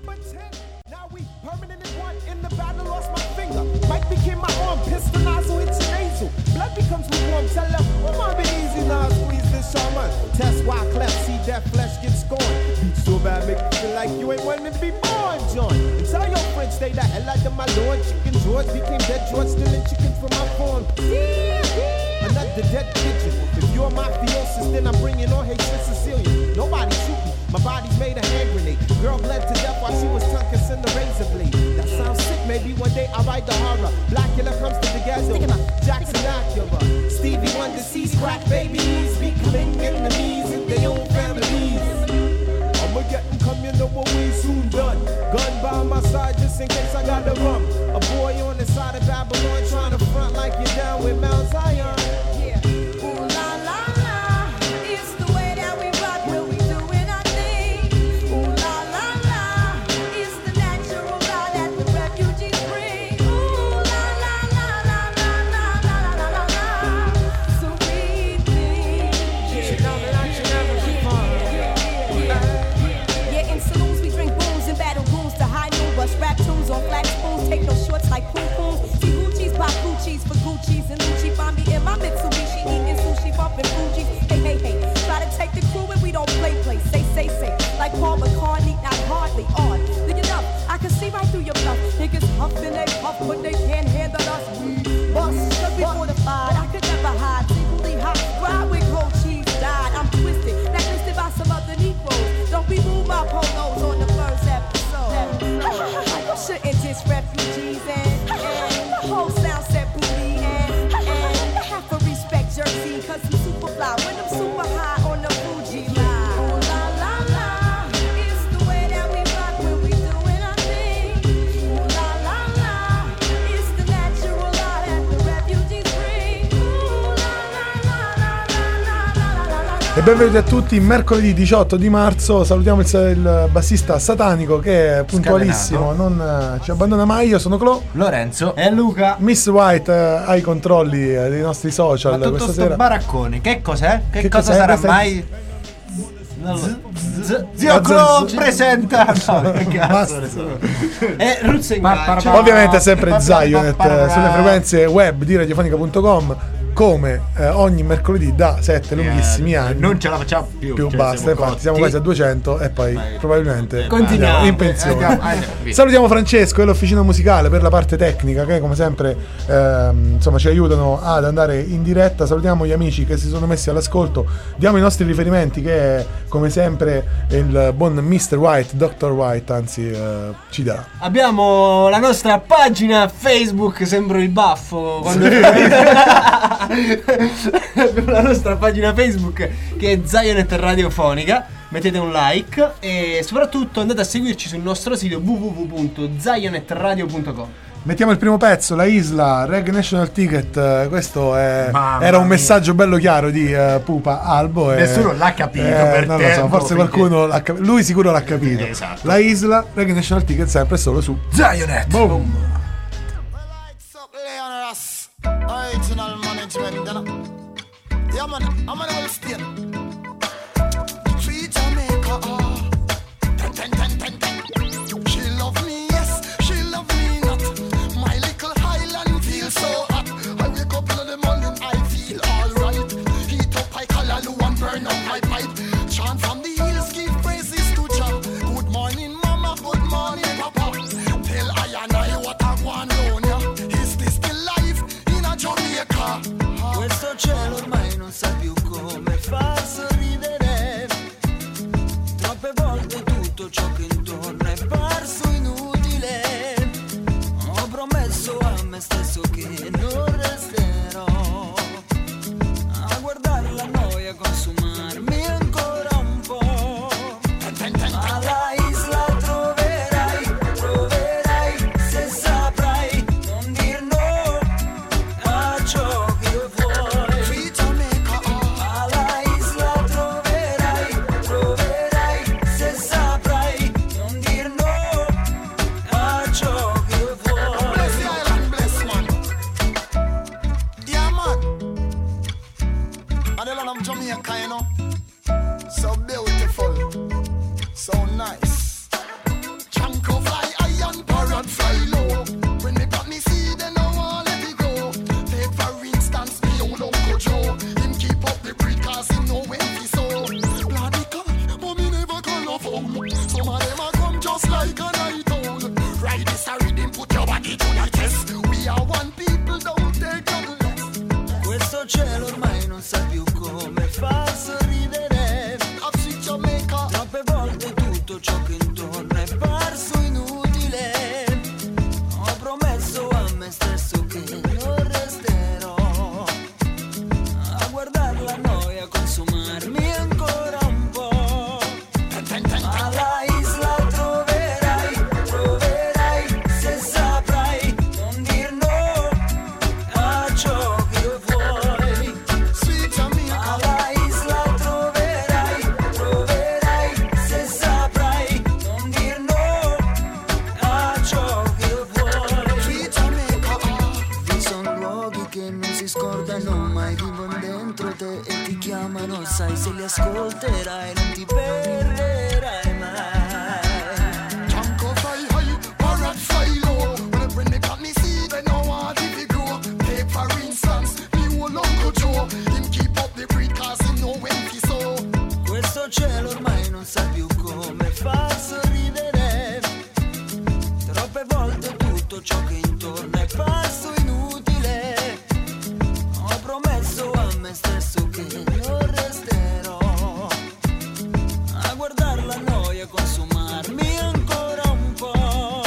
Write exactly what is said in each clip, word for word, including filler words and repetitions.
Now we permanent in one. In the battle, lost my finger. Mike became my arm. Pistol nozzle hits your nasal. Blood becomes lukewarm. Tell them, oh, my be easy now. Squeeze this shaman. Test why cleft. See that flesh get scorned. Beat so bad, make you feel like you ain't wanting to be born, John. And tell your friends, stay the hell out of my lord. Chicken George became dead George, stealing chickens from my farm. Another dead pigeon. If you're mafiosis, then I'm bringing on Haitian Sicilian. Nobody shoot me. My body's made a hand grenade. Girl bled to death while she was tongue kissing the razor blade. That sounds sick, maybe one day I'll write the horror. Blackula comes to the ghetto. Jackson Acura. Stevie Wonder sees crack babies becoming enemies in their own families. I'ma get them coming up when we soon done. Gun by my side just in case I got the rum. A boy on the side of Babylon trying to front like you're down with Mount Zion. Yeah. Ooh la la la, it's the way that we rock when we doing our thing. Ooh la la la, it's the natural law that the refugees bring. Ooh la la la la la la la la la la. So we think. Yeah, in saloons we drink booze and battle rooms to high noon. Bust rap tunes on flat spoons, take no shorts like poo poos. See Gucci's pop Gucci's for Gucci's and Lucci. Find me in my Mitsubishi eating sushi, bumping Fuji. Hey, hey, hey, try to take the crew and we don't play, play. Say, say, say, like Paul McCartney, not hardly on. Look it up, I can see right through your bluff. Niggas huffing they puff, but they can't handle us. We bust, cause we fortified. I could never hide, secretly hot. Ride with gold cheese, died. I'm twisted, blacklisted by some other Negroes. Don't be move my polos on the first episode. You shouldn't diss refugees and, and the whole sound set booty and, and have to respect Jersey cause I'm super fly when I'm super high on the Fuji line. Ooh la la la, it's the way that we rock when we doing our thing. Ooh la la la, it's the natural law that the refugees bring. Ooh la la la la la la la la la. E benvenuti a tutti, mercoledì diciotto di marzo. Salutiamo il, il bassista Satanico che è puntualissimo, non uh, ci abbandona mai. Io sono Clo, Lorenzo e Luca. Miss White uh, ai controlli uh, dei nostri social. Ma tutto questa sto sera baraccone, che cos'è? Che, Che cosa cos'è? sarà Questa è- mai? Z- z- Zio Clo presenta. No, che cazzo ne so. E Roots and Guy. ovviamente sempre Zionet uh, sulle frequenze web di radiofonica punto com, come eh, ogni mercoledì da sette lunghissimi anni. Non ce la facciamo più, più cioè, basta, siamo infatti cotti. siamo quasi a duecento e poi Vai. probabilmente Continuiamo. andiamo in pensione. Andiamo, andiamo, via. Salutiamo Francesco e l'officina musicale per la parte tecnica che come sempre ehm, insomma ci aiutano ad andare in diretta. Salutiamo gli amici che si sono messi all'ascolto, diamo i nostri riferimenti che è, come sempre il buon mister White, doctor White anzi eh, ci darà. Abbiamo la nostra pagina Facebook, sembro il baffo quando abbiamo la nostra pagina Facebook che è Zionet Radiofonica. Mettete un like e soprattutto andate a seguirci sul nostro sito w w w punto zionet radio punto com. Mettiamo il primo pezzo, La Isla, Reg National Ticket. eh, Questo è, Mamma era un mia. messaggio bello chiaro di eh, Pupa Albo. e- Nessuno l'ha capito eh, per non lo so, tempo, forse quindi- qualcuno l'ha capito. Lui sicuro l'ha capito. Esatto. La Isla, Reg National Ticket, sempre solo su Zionet. Boom. Original management, you know. Yeah, man, I'm on the state. Free Jamaica, oh. Ten, ten, ten, ten, ten. She love me, yes, she love me not. My little island feels so hot. I wake up in the morning, I feel alright. Heat up my callaloo and burn up my pipe. Chant from the hills, give praises to Jah. Good morning, mama, good morning, papa. Tell I and I what I want on ya. Is this the life in a Jamaica? Questo cielo ormai non sa più come farsi like a night owl. Ride this a rhythm, put your body to the test. We are one people, don't take nothing less. Questo cielo ormai non sa più come far sorridere. Up sweet Jamaica. Troppe volte tutto ciò che intorno è parso inutile. Ho promesso a me stesso che non resterò a guardare la noia consumarmi ancora un po'. Alla isla troverai, troverai se saprai non dir no a ciò che vuoi. Sweet Jamaica. Alla isla troverai, troverai se saprai non dir no a ciò che vuoi. Sweet Jamaica. Vi sono luoghi che non si scordano mai, vivono dentro te e ti chiamano, sai se li ascolterai non ti perderai mai. Jungle fly high, parrot fly low. When they got me see, they know how deep it grow. Take for instance, me old Uncle Joe. Him keep up the breed cause him know when he sow. Questo cielo ormai non sa più come far sorridere. Troppe volte tutto ciò che intorno è parso inutile. Ho promesso a me stesso che non resterò a guardare la noia consumarmi ancora un po'.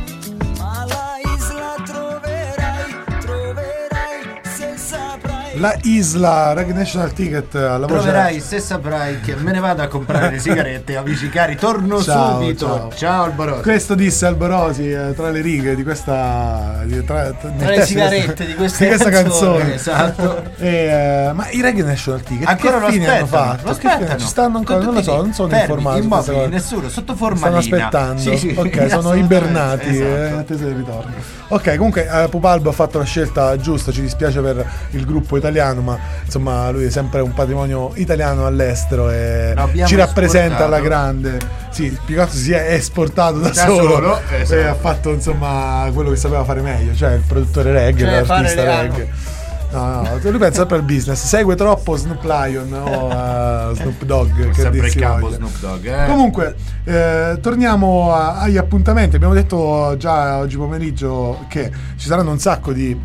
Ma la isla troverai, troverai se saprai. La Isla, Reg National Ticket alla voce. Troverai se saprai che me ne vado a comprare le sigarette, amici cari, torno Ciao, subito. ciao. Ciao Alborosi. Questo disse Alborosi eh, tra le righe di questa di- tra, tra- nel Tra le testo sigarette di questa questa canzone, canzone. esatto. E, eh, ma i Reggae National Ticket Ancora che lo fine hanno aspettano, fatto? lo Che fine- aspettano. Ci stanno ancora, non lo so, non sono Fermi, informato su questa immobili, cosa. nessuno, sotto Stanno formalina. aspettando. Sì, sì, ok, sono assolutamente, ibernati esatto. eh, in attesa del ritorno. Ok, comunque eh, Pupalbo ha fatto la scelta giusta, ci dispiace per il gruppo italiano, ma insomma lui è sempre un patrimonio italiano all'estero e Lo abbiamo ci rappresenta esportato. alla grande. Sì, più che altro si è esportato da, Da solo, solo, esatto. e ha fatto insomma quello che sapeva fare meglio, cioè il produttore reggae, Cioè, fare l'artista le- reggae. No, no, lui pensa sempre al business, segue troppo Snoop Lion o uh, Snoop Dogg, che Sempre dir il si capo voglia. Snoop Dogg, eh. Comunque, eh, torniamo a- agli appuntamenti. Abbiamo detto già oggi pomeriggio che ci saranno un sacco di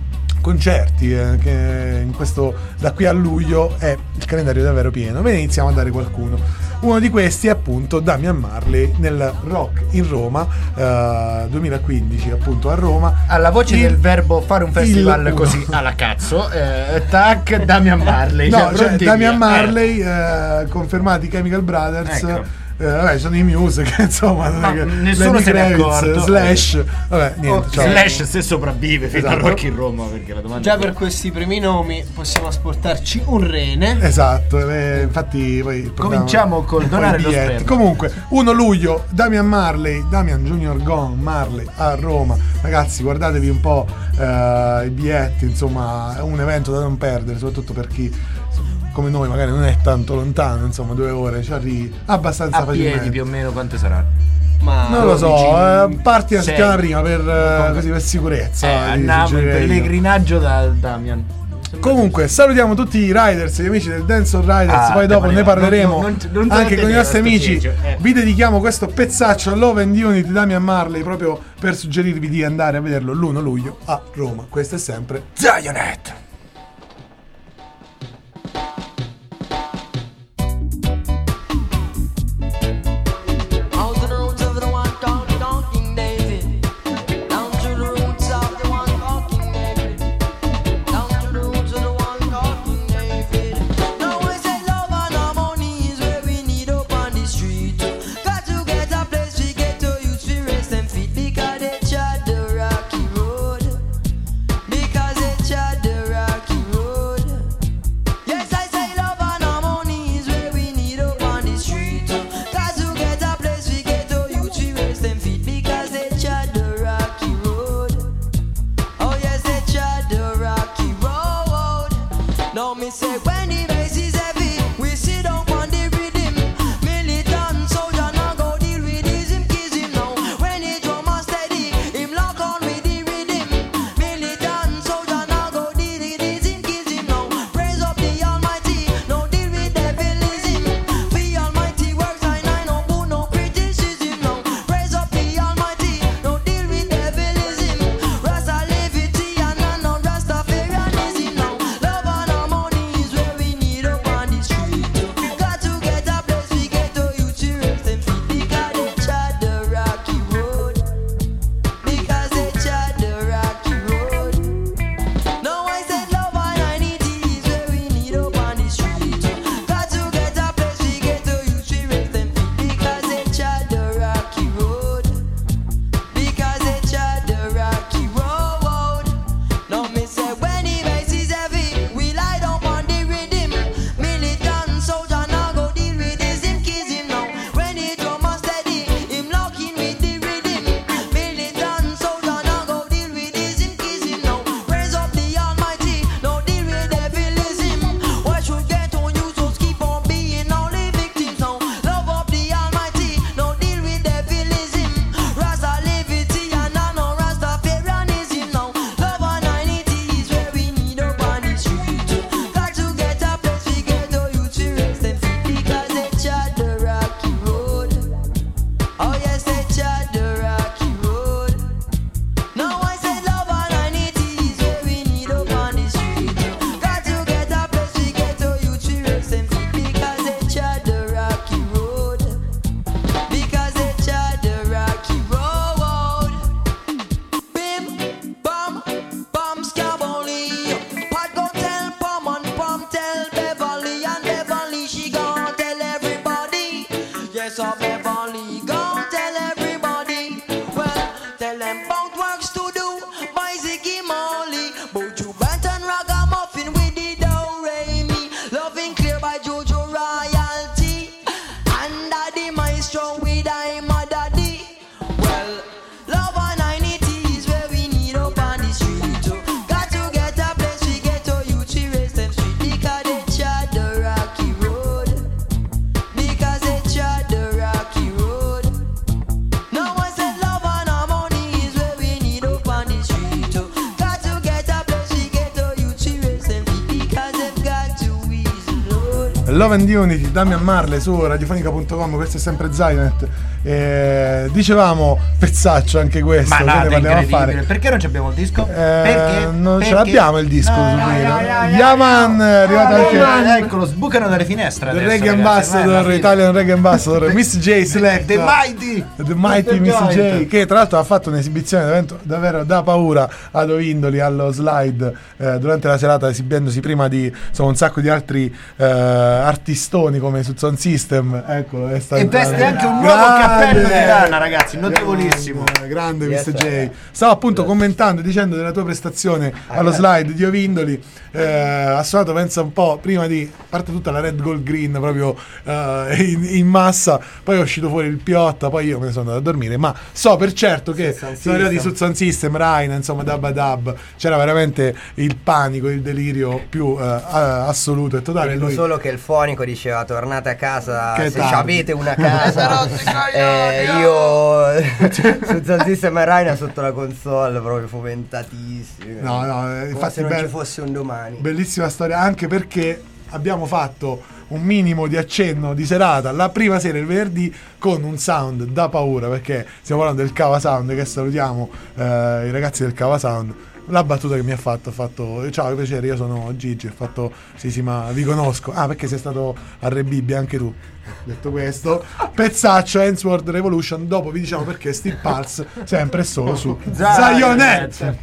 concerti eh, che in questo da qui a luglio è il calendario davvero pieno. Ve ne iniziamo a dare qualcuno. Uno di questi è appunto Damian Marley nel Rock in Roma eh, duemilaquindici, appunto a Roma. Alla voce Il- del verbo fare un festival il- così alla cazzo, eh, tac, Damian Marley. No, cioè, pronti Damian via. Marley, eh, confermati Chemical Brothers. Ecco. Eh, vabbè, sono i Muse che insomma non Ma è che nessuno Lenny se ne è Kravitz, accorto. Slash, vabbè, Oh, niente, ciao. Slash se sopravvive fino Esatto. a Rock in Roma, perché la domanda Già è per questi primi nomi possiamo asportarci un rene. Esatto, eh, infatti poi portiamo Cominciamo col un po' donare i lo biglietti. sperma. Comunque, primo luglio, Damian Marley, Damian Junior Gone Marley a Roma. Ragazzi, guardatevi un po' eh, i biglietti, insomma, è un evento da non perdere, soprattutto per chi come noi magari non è tanto lontano, insomma, due ore ci arrivi abbastanza a piedi facilmente. più o meno quante saranno? Ma Non lo so, dodici, eh, parti una sei. settimana prima per, eh, così, per sicurezza. Eh, vi andiamo in suggerirei io. pellegrinaggio da Damian. Comunque, salutiamo tutti i riders, gli amici del Dance on Riders. Ah, poi dopo parliamo. ne parleremo Non- non- non te lo anche con i tenevo nostri sto amici. seggio, eh. Vi dedichiamo questo pezzaccio Love and Unity Damian Marley proprio per suggerirvi di andare a vederlo l'primo luglio a Roma. Questo è sempre Zionet. Out to the roots of the one called King David. Down to the roots of the one called King David. Down to the roots of the one called King David. Now we say love and harmony is where we need up on the street. Got to get a place we get to use to rest and feet because they trod the rocky road. Because they trod the rocky Love and Unity, Damian Marley su radiofonica punto com, questo è sempre Zionet. Eh, dicevamo pezzaccio anche questo, Ma no, che ne parliamo a incredibile. fare. Perché non abbiamo il disco? Eh, Perché? non Perché? ce l'abbiamo il disco No, su no, qui. no, no, no, Yaman, è arrivato Ah, anche Yaman, eccolo, sbucano dalle finestre The adesso, Reggae ragazzi, Ambassador, ma è la Italian Reggae Ambassador, Miss J Select, The Mighty The Mighty Miss J, che tra l'altro ha fatto un'esibizione davvero, davvero da paura ad Ovindoli allo Slide eh, durante la serata, esibendosi prima di insomma, un sacco di altri eh, artistoni come su Sound System. Ecco, è stato e veste anche un nuovo grande, cappello di lana, ragazzi, notevolissimo. grande, grande Yes, Mister J. sir. Stavo appunto commentando e dicendo della tua prestazione allo Slide di Ovindoli. Eh, ha suonato pensa un po' prima di parte tutta la Red Gold Green proprio eh, in, in massa, poi è uscito fuori il Piotta, poi io me ne sono andato a dormire, ma so per certo che sono arrivati su Sound System, Raina, insomma Dabba Dab, c'era veramente il panico, il delirio più eh, assoluto e totale. Dico Lui, solo che il fonico diceva tornate a casa Che se tardi. avete una casa. eh, io su Sound System e Raina sotto la console proprio fomentatissimo. no no eh, Come infatti se non be- ci fosse un domani. bellissima storia, anche perché abbiamo fatto un minimo di accenno di serata la prima sera, il venerdì, con un sound da paura, perché stiamo parlando del Cava Sound, che salutiamo eh, i ragazzi del Cava Sound. La battuta che mi ha fatto ha fatto ciao, che piacere, io sono Gigi, ha fatto sì sì ma vi conosco, ah perché sei stato a Re Bibbia anche tu. Detto questo, pezzaccio Ainsworth Revolution, dopo vi diciamo perché Steel Pulse sempre e solo su Zionet.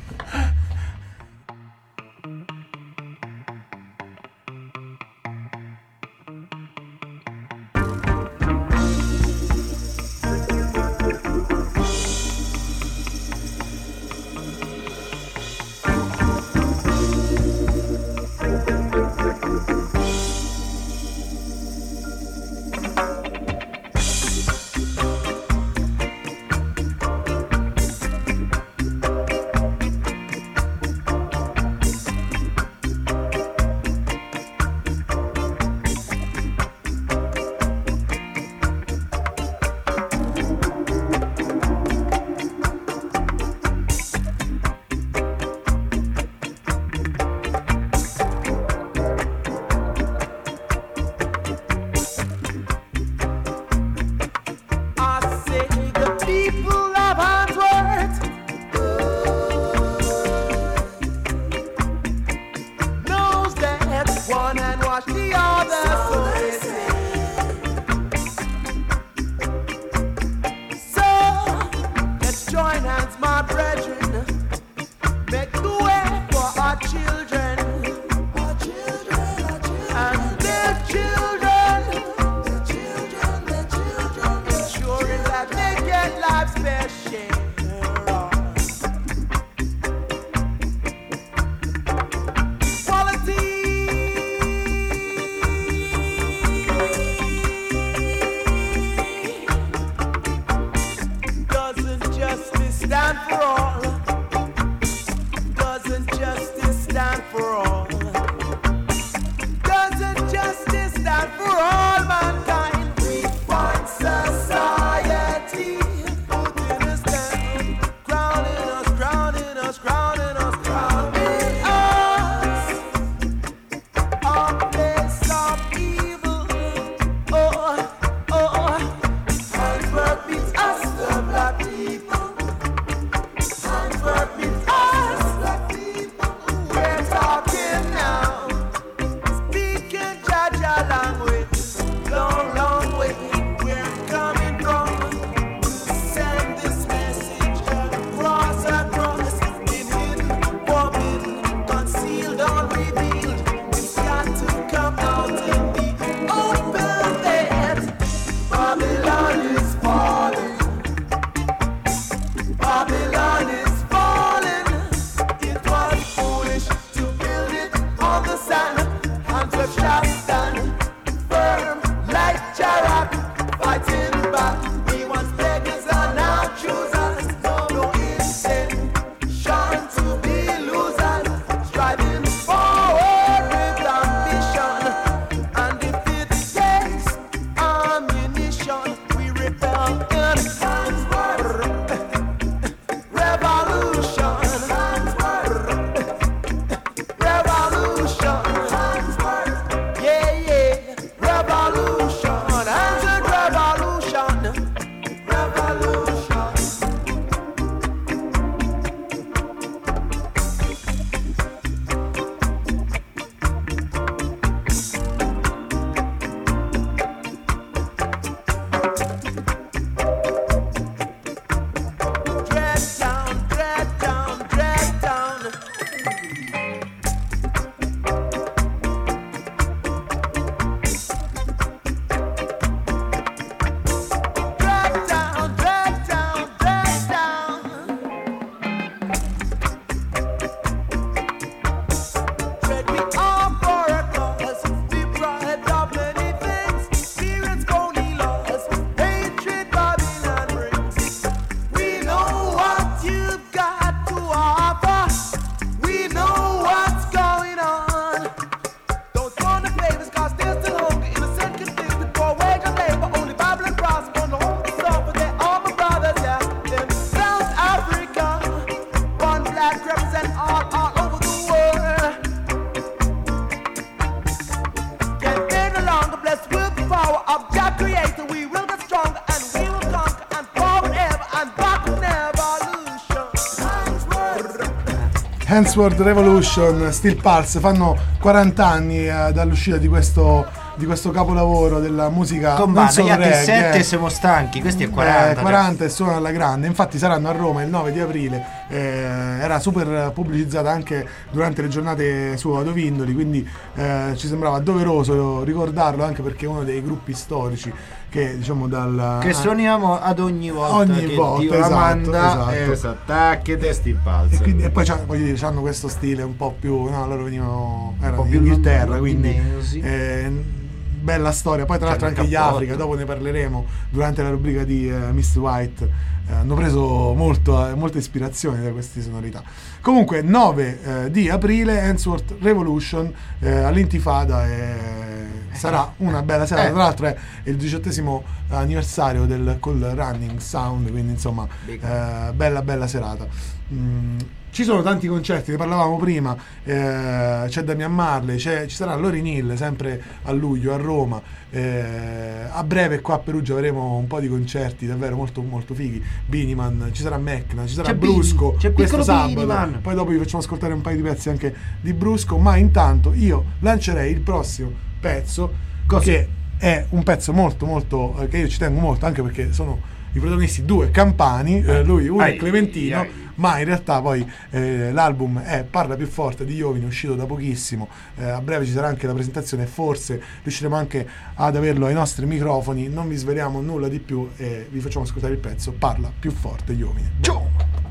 Handsworth Revolution, Steel Pulse, fanno quaranta anni eh, dall'uscita di questo, di questo capolavoro della musica. Combatta, gli altri reggae, sette eh. siamo stanchi, questi è quaranta. Eh, quaranta e suonano alla grande, infatti saranno a Roma il nove di aprile, eh, era super pubblicizzata anche durante le giornate su Adovindoli, quindi eh, ci sembrava doveroso ricordarlo, anche perché è uno dei gruppi storici che diciamo dal che suoniamo ad ogni volta ogni che volta, Dio esatto, la manda esatto. esatto, tacche testi in palza. E, quindi, e poi c'hanno, voglio dire, c'hanno questo stile un po' più, no, loro venivano, erano po' in più Inghilterra, quindi londinesi. eh, bella storia. Poi tra l'altro C'hanno anche il gli cappotto. Africa, dopo ne parleremo durante la rubrica di eh, mister White, eh, hanno preso molto, eh, molte ispirazioni da queste sonorità. Comunque nove eh, di aprile, Handsworth Revolution eh, all'Intifada, eh, sarà una bella serata. Eh. Tra l'altro è il diciottesimo anniversario del Cool Running Sound, quindi insomma eh, bella bella serata. Mm, ci sono tanti concerti, ne parlavamo prima, eh, c'è Damian Marley, c'è, ci sarà Lauryn Hill sempre a luglio a Roma, eh, a breve qua a Perugia avremo un po' di concerti davvero molto molto fighi. Biniman, ci sarà Mecna, ci sarà C'è Brusco, Bini, c'è questo piccolo sabato. Biniman. Poi dopo vi facciamo ascoltare un paio di pezzi anche di Brusco, ma intanto io lancerei il prossimo pezzo, che è un pezzo molto molto eh, che io ci tengo molto, anche perché sono i protagonisti due Campani, eh, lui uno è Clementino, ai. ma in realtà poi eh, l'album è Parla più forte di Iovine, uscito da pochissimo, eh, a breve ci sarà anche la presentazione, forse riusciremo anche ad averlo ai nostri microfoni, non vi sveliamo nulla di più e vi facciamo ascoltare il pezzo Parla più forte Iovine. Ciao!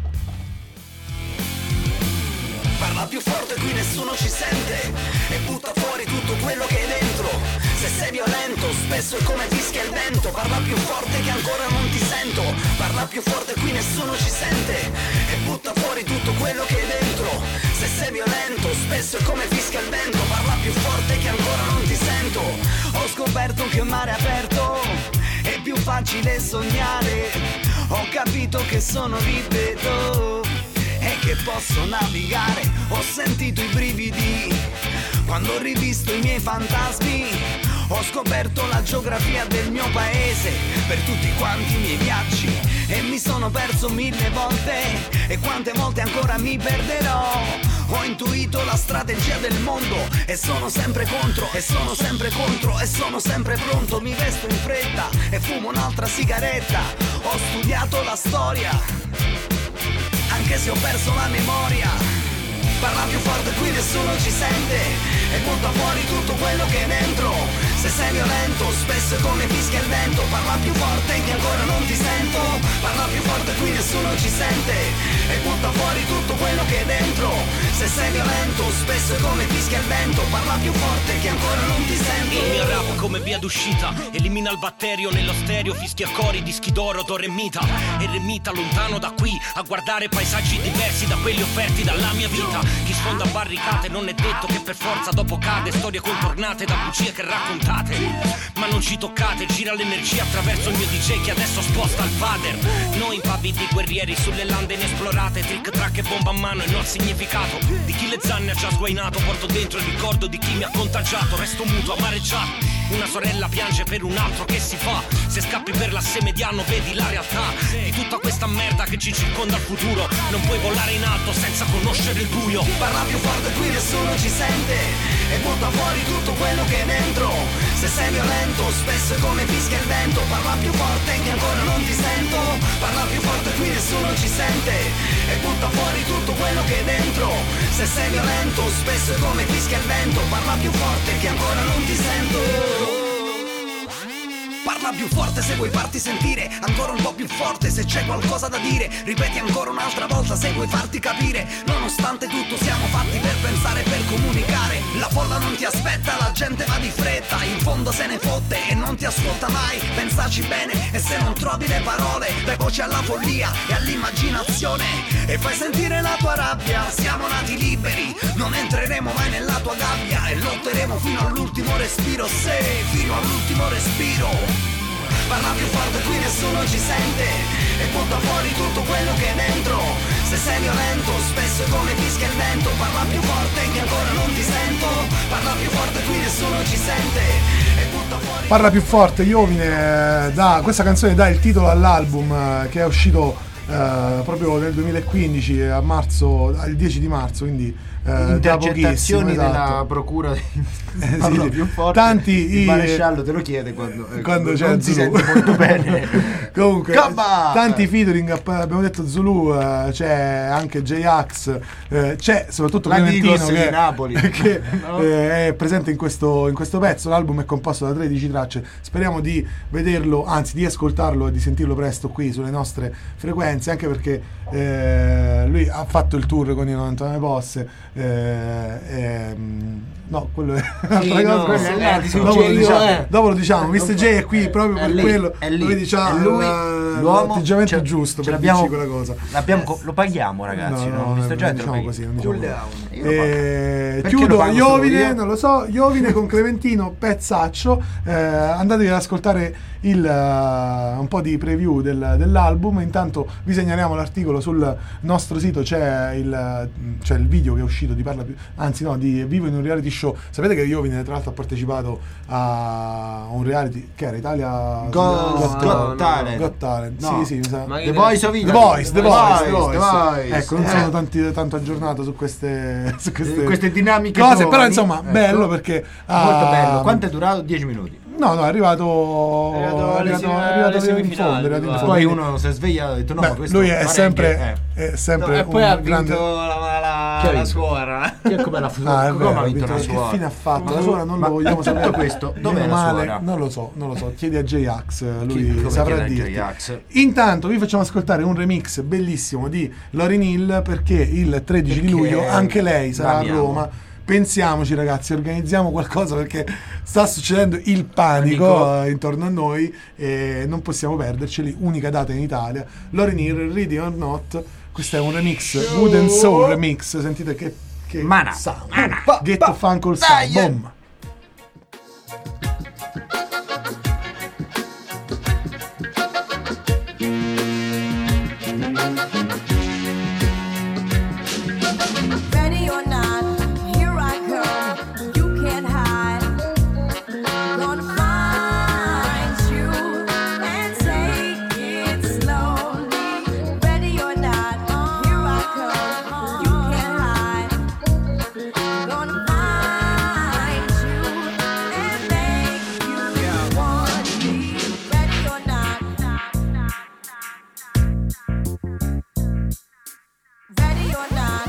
Parla più forte, qui nessuno ci sente e butta fuori tutto quello che hai dentro. Se sei violento, spesso è come fischia il vento. Parla più forte che ancora non ti sento. Parla più forte, qui nessuno ci sente e butta fuori tutto quello che hai dentro. Se sei violento, spesso è come fischia il vento. Parla più forte che ancora non ti sento. Ho scoperto che mare aperto è più facile sognare. Ho capito che sono libero e che posso navigare. Ho sentito i brividi quando ho rivisto i miei fantasmi. Ho scoperto la geografia del mio paese per tutti quanti i miei viaggi e mi sono perso mille volte e quante volte ancora mi perderò. Ho intuito la strategia del mondo e sono sempre contro, e sono sempre contro, e sono sempre pronto. Mi vesto in fretta e fumo un'altra sigaretta. Ho studiato la storia anche se ho perso la memoria. Parla più forte, qui nessuno ci sente e butta fuori tutto quello che è dentro. Se sei violento, spesso è come fischia il vento. Parla più forte che ancora non ti sento. Parla più forte, qui nessuno ci sente e butta fuori tutto quello che è dentro. Se sei violento, spesso è come fischia il vento. Parla più forte che ancora non ti sento. Il mio rap come via d'uscita elimina il batterio nello stereo, fischia cori, dischi d'oro, do re mita. E remita lontano da qui a guardare paesaggi diversi da quelli offerti dalla mia vita. Chi sfonda barricate non è detto che per forza dopo cade. Storie contornate da bugie che raccontate, ma non ci toccate. Gira l'energia attraverso il mio D J che adesso sposta il fader. Noi impavidi guerrieri sulle lande inesplorate. Trick track e bomba a mano e non il significato di chi le zanne ha già sguainato. Porto dentro il ricordo di chi mi ha contagiato. Resto muto, amareggiato. Una sorella piange per un altro che si fa. Se scappi per l'asse mediano vedi la realtà di tutta questa merda che ci circonda il futuro. Non puoi volare in alto senza conoscere il buio. Parla più forte, qui nessuno ci sente e butta fuori tutto quello che è dentro. Se sei violento, spesso è come fischia il vento. Parla più forte che ancora non ti sento. Parla più forte, qui nessuno ci sente e butta fuori tutto quello che è dentro. Se sei violento, spesso è come fischia il vento. Parla più forte che ancora non ti sento. Parla più forte se vuoi farti sentire ancora un po' più forte. Se c'è qualcosa da dire, ripeti ancora un'altra volta se vuoi farti capire. Nonostante tutto siamo fatti per pensare e per comunicare. La folla non ti aspetta, la gente va di fretta. In fondo se ne fotte e non ti ascolta mai. Pensaci bene e se non trovi le parole, dai voce alla follia e all'immaginazione e fai sentire la tua rabbia. Siamo nati liberi, non entreremo mai nella tua gabbia e lotteremo fino all'ultimo respiro. Se, fino all'ultimo respiro. Parla più forte, qui nessuno ci sente e butta fuori tutto quello che è dentro. Se sei violento, spesso è come fischia il vento. Parla più forte che ancora non ti sento. Parla più forte, qui nessuno ci sente e butta fuori. Parla più forte, Iovine, da questa canzone dà il titolo all'album eh, che è uscito uh, proprio nel duemilaquindici, a marzo, il dieci di marzo, quindi uh, intercettazioni esatto. della procura di eh, sì, sì. più forte. Tanti il i... maresciallo te lo chiede quando, eh, quando c'è non si Zulu. sente molto bene. Comunque Gabba! tanti featuring, abbiamo detto Zulu, uh, c'è anche J-Ax, uh, c'è soprattutto La Clementino Digos che, di Napoli. che No? eh, è presente in questo, in questo pezzo. L'album è composto da tredici tracce, speriamo di vederlo, anzi di ascoltarlo e di sentirlo presto qui sulle nostre frequenze, anche perché eh, lui ha fatto il tour con i novantanove Posse, eh, ehm, no, quello è un'altra Sì, cosa, no, quello eh, è- ti dopo, lo suggerisco, diciamo, eh. dopo lo diciamo, mister J è qui proprio È per lì, quello, è lì. dove diciamo È lui, la- l'uomo, l'atteggiamento ce- giusto ce per l'abbiamo- dirci quella cosa. l'abbiamo, lo paghiamo, ragazzi. No, No, no, mister non J te lo diciamo paghi. così, non diciamo Cool così. down. Io lo pago. Eh, Perché lo chiudo pago solo Iovine, io? non lo so, Iovine con Clementino, pezzaccio. Eh, andatevi ad ascoltare il, uh, un po' di preview del, dell'album. Intanto vi segnaliamo l'articolo sul nostro sito, c'è il, c'è il video che è uscito di Parla più, anzi no, di Vivo in un reality show. Sapete che Iovine tra l'altro ha partecipato a un reality che era Italia Go- Got, Got Talent. Got Talent. No. Sì, sì, mi sa. Ma The Voice of The Italy. Voice, The Voice, The The Voice. Voice. Ecco, non Eh. sono tanti, tanto aggiornato su queste, su queste, Eh, queste dinamiche cose, giovani. però insomma, Ecco. bello perché Molto ah, bello. Quanto è durato? dieci minuti. No, no, è arrivato È arrivato alle arrivato, semi- è arrivato alle in semifinali, fondo, è arrivato in guarda. fondo. Poi Quindi- uno si è svegliato e ha detto no, beh, ma questo lui è parecchio, sempre, eh. è sempre E poi ha un vinto grande... la, la, Chi ha la vinto? suora. Che come la Ah, è come vero, ha ha vinto vinto- la che suora? fine ha fatto? La suora non Ma lo vogliamo tutto sapere. questo, Meno dov'è la male, suora? non lo so, non lo so. Chiedi a J-Ax, lui Chi- come saprà chiede a dirti. J-Ax? Intanto vi facciamo ascoltare un remix bellissimo di Lauryn Hill, perché il tredici di Perché luglio anche lei sarà a l'amiamo. Roma. Pensiamoci ragazzi, organizziamo qualcosa perché sta succedendo il panico Panico. eh, intorno a noi e non possiamo perderceli. Unica data in Italia, Lauryn Hill, Ready or Not. Questo è un remix, Wood and Soul remix. Sentite che, che Mana, sound. mana, Ghetto Funk All Sound, boom. Ready or not, here I come. You can't hide. Gonna find you and take it slowly. Ready or not, here I come. You can't hide. Gonna find you and make you want me. Ready or not. Ready or not.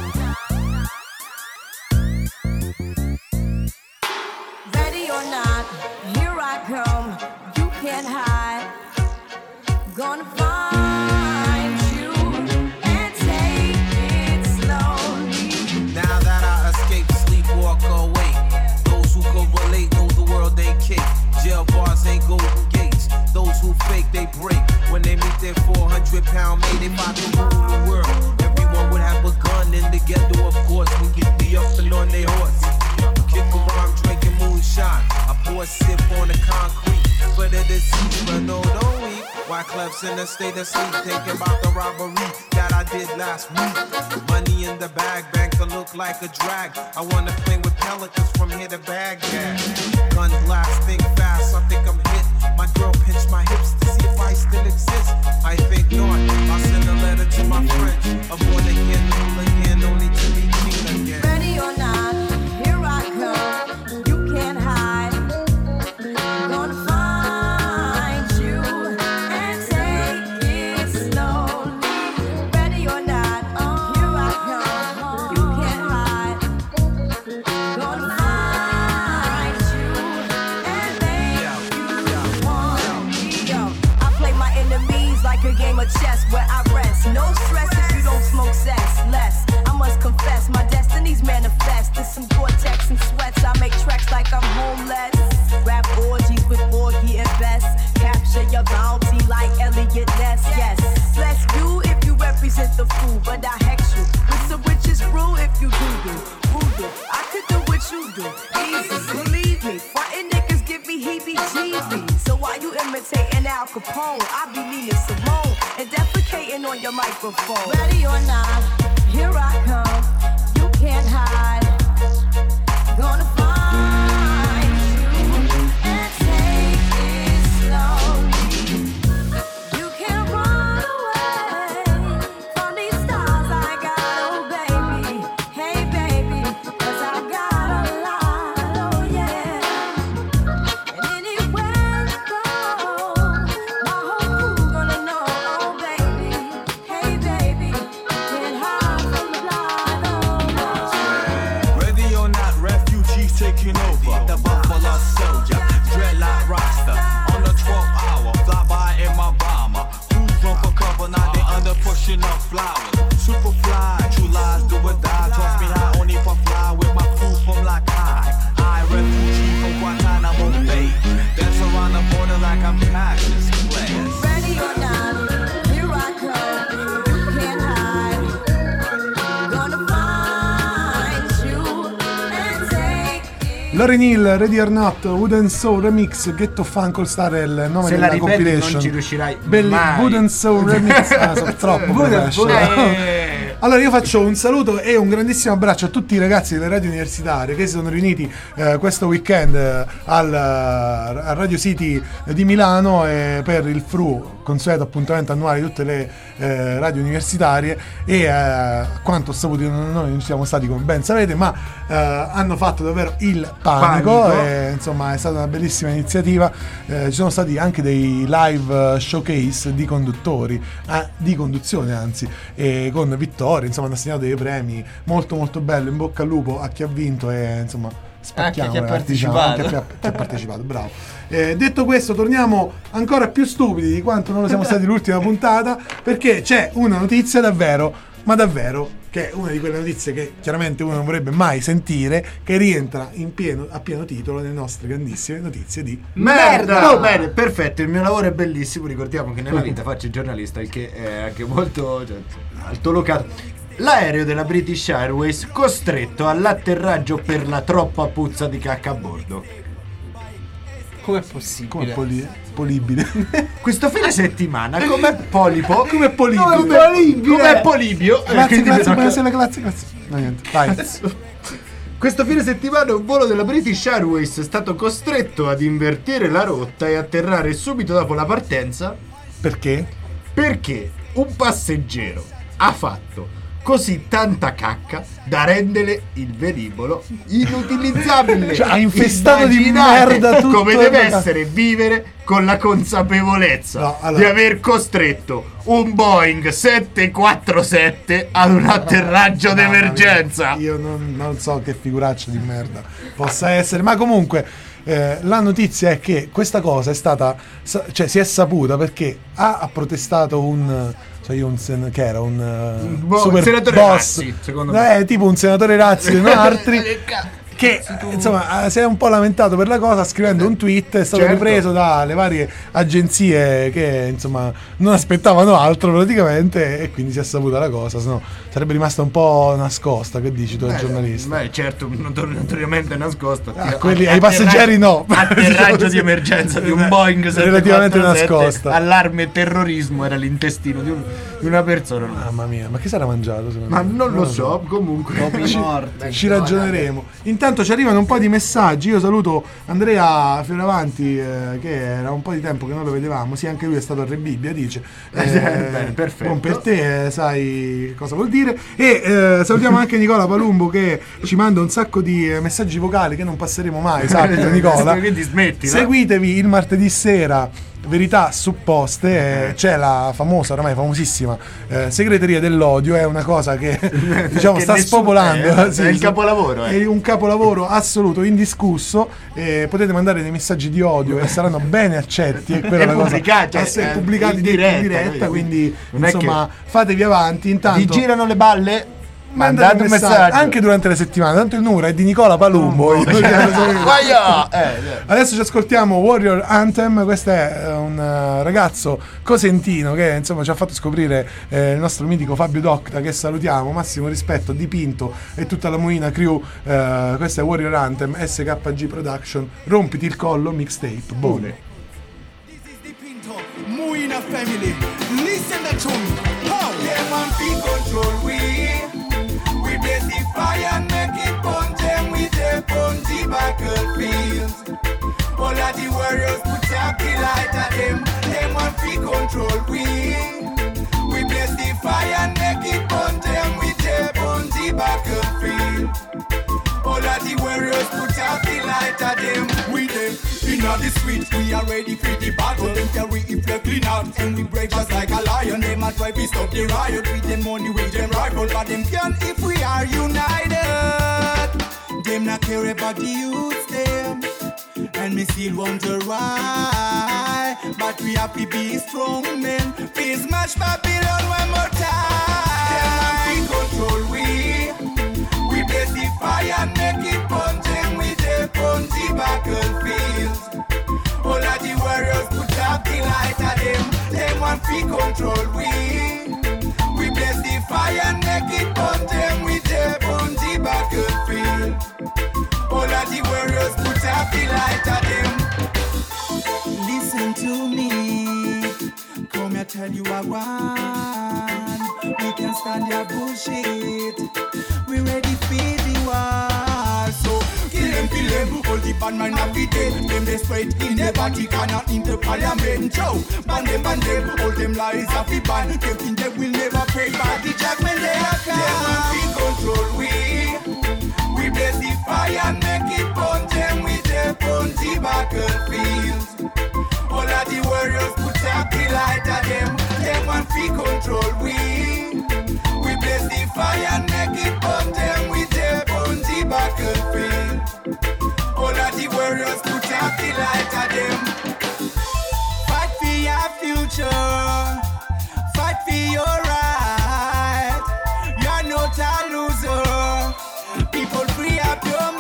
Ready or not, here I come. You can't hide. Gonna find you and take it slowly. Now that I escape, sleep, walk away. Those who can relate know the world ain't cake. Jail bars ain't golden gates. Those who fake, they break. When they meet their four hundred pound mate, they fight to rule the world. Everyone would have a gun in the ghetto, of course. We get the up and on their horse. Kick around, drinking moonshine. I pour a sip on the concrete. For the deceased, but no, don't weep. Why Clef's in a state of sleep, thinking about the robbery that I did last week. Money in the bag, banker look like a drag. I wanna play with pelicans from here to Baghdad. Gun blast, think fast, I think I'm hit. My girl pinched my hips to see if I still exist. I think not. I'll send a letter to my friends. I'm born again, rule again, only to be king again. Ready or not, here I come. You can't hide. Gonna find you and take it slowly. Ready or not, here I come. You can't hide. Gonna find you and make you want me. Yo, I play my enemies like a game of chess where I rest. No stress if you don't smoke sex. Less, I must confess, my destinies manifest. There's some Gore-Tex and sweats. I make tracks like I'm homeless. Rap orgies with Borgie and Best. Capture your bounty like Elliot Ness. Yes, bless you if you represent the fool, but I hex you with the richest brew if you do do. Voodoo, I could do what you do. Easy, believe me. Frontin' niggas give me heebie-jeebies. So while you imitating Al Capone, I be Nina Simone and defecating on your microphone. Ready or not, here I come. You can't hide. Gonna find you and take it slowly. You can't run away. pushing up flowers. Super fly, true lies do or die. Toss me high, only for fly with my crew from like high. I refugee from Guantanamo Bay. Dance around the border like I'm Cassius Clay. Ready or not, here I come. You can't hide. Gonna find you and take. Lauryn Hill, Ready or Not, Wooden Soul Remix, Ghetto Funk All Star è il nome Se della la ripeti compilation. non ci riuscirai Belli- mai. Wooden Soul Remix, ah, sono troppo professional. Allora io faccio un saluto e un grandissimo abbraccio a tutti i ragazzi delle radio universitarie che si sono riuniti eh, questo weekend eh, al, al Radio City di Milano eh, per il F R U, consueto appuntamento annuale di tutte le eh, radio universitarie, e eh, quanto ho saputo noi non siamo stati, come ben sapete, ma eh, hanno fatto davvero il panico, Panico. E, insomma è stata una bellissima iniziativa. Eh, ci sono stati anche dei live showcase di conduttori, ah, di conduzione anzi, e con vittorie, insomma hanno assegnato dei premi molto molto bello. In bocca al lupo a chi ha vinto e insomma spacchiamo, Anche chi ha ragazzi, diciamo, partecipato. anche chi ha, chi ha partecipato, bravo. Eh, detto questo, torniamo ancora più stupidi di quanto non lo siamo stati l'ultima puntata, perché c'è una notizia davvero, ma davvero, che è una di quelle notizie che chiaramente uno non vorrebbe mai sentire, che rientra in pieno, a pieno titolo nelle nostre grandissime notizie di Merda! Oh, bene, perfetto, il mio lavoro è bellissimo, ricordiamo che nella vita faccio il giornalista, il che è anche molto, cioè, altolocato. L'aereo della British Airways costretto all'atterraggio per la troppa puzza di cacca a bordo. Com'è come possibile? poli- polibile. Questo fine settimana, come polipo, come polibile. come polibile, come polibio. Grazie, Quindi grazie, vedo- buonasera, grazie, grazie. No, niente, vai. Questo fine settimana un volo della British Airways è stato costretto ad invertire la rotta e atterrare subito dopo la partenza Perché? perché un passeggero ha fatto così tanta cacca da rendere il velivolo inutilizzabile. Cioè, ha infestato di Immaginate merda tutto come il- deve essere vivere con la consapevolezza No, allora- di aver costretto un Boeing sette quattro sette ad un atterraggio Mamma mia, d'emergenza. Io non, non so che figuraccia di merda possa essere, ma comunque eh, la notizia è che questa cosa è stata, sa- cioè si è saputa perché ha, ha protestato un, cioè io un sen- che era un, eh, boh, super senatore boss, Razzi, secondo me. eh, tipo un senatore Razzi, non altri. Che insomma si è un po' lamentato per la cosa scrivendo un tweet, è stato Certo. ripreso dalle varie agenzie che insomma non aspettavano altro praticamente, e quindi si è saputa la cosa, sennò sarebbe rimasta un po' nascosta. Che dici tu, da giornalista? Beh, certo, notor- notoriamente nascosta. Ah, quelli- ai passeggeri no. Atterraggio di emergenza di un Boeing Relativamente sette quattro sette, nascosta. allarme terrorismo, era l'intestino di, un- di una persona. Mamma mia, ma che sarà mangiato? secondo Ma me? non lo so, comunque. Ci, ci ragioneremo. Intanto ci arrivano un po' di messaggi. Io saluto Andrea Fioravanti, eh, che era un po' di tempo che non lo vedevamo. Sì, anche lui è stato a Re Bibbia, dice. Eh, Bene, perfetto. Buon per te, eh, sai cosa vuol dire. E eh, salutiamo anche Nicola Palumbo, che ci manda un sacco di eh, messaggi vocali che non passeremo mai, sappilo Nicola. Quindi smetti, no? Seguitevi il martedì sera Verità Supposte, eh, c'è la famosa, ormai famosissima eh, segreteria dell'odio, è una cosa che diciamo Che sta nessuno- spopolando, è- sì, è il sì. capolavoro, eh. È un capolavoro assoluto, indiscusso, eh, potete mandare dei messaggi di odio e saranno bene accetti, e quella E è la cosa. pubblicati, Ah, sì, eh, pubblicati in di- diretta, in diretta, quindi non è che- insomma fatevi avanti. Intanto Ti girano le balle? mandate Mandate un messaggi, messaggio. anche durante la settimana, tanto il numero è di Nicola Palumbo. Io- Guaia! Eh, eh. Adesso ci ascoltiamo Warrior Anthem. Questo è eh, un eh, ragazzo cosentino che insomma ci ha fatto scoprire eh, il nostro mitico Fabio Docta, che salutiamo, massimo rispetto, Dipinto e tutta la Moina crew. Eh, questo è Warrior Anthem, S K G Production, rompiti il collo mixtape. Buone. Moina family, listen the tune. How? Them and feel control we. We blaze the fire and make it burn them with the punchy battlefields. All of the warriors put up the light at them. Them and feel control we. We blaze the fire and make it burn them with the punchy battlefield. All of the warriors put out the light at them. We them in the street, we are ready for the battle. Them carry it flow clean out, and we break just like a lion. Them a try to stop the riot with them money, with them rifle, but them can if we are united. Them not care about the youth them, and me still wonder why. but we have to be strong men. Please smash Babylon one more time. Them want to control we. We blaze the fire and make it punching with the punchy battlefield. All of the warriors put up the light at them. Them want to control we. We blaze the fire and make it punching with the punchy battlefield. All of the warriors put up the light at them. Listen to me, come here tell you I want. We can stand your bullshit. We ready for the war. So kill them, kill them, all the bad man have be dead. Them they spread in the Vatican and in the Parliament. Joe, ban them, ban them, all them lies have be banned. Them think they will never pay back the judgment they have come. They want to control we. We blaze the fire and make it burn them with the punchy battlefield. All of the warriors put up the light at them. Them want to control we. We blaze the fire and make it burn them with the punchy battlefield. All of the warriors put up the light at them. Fight for your future. Fight for your right. You're not a loser. People free up your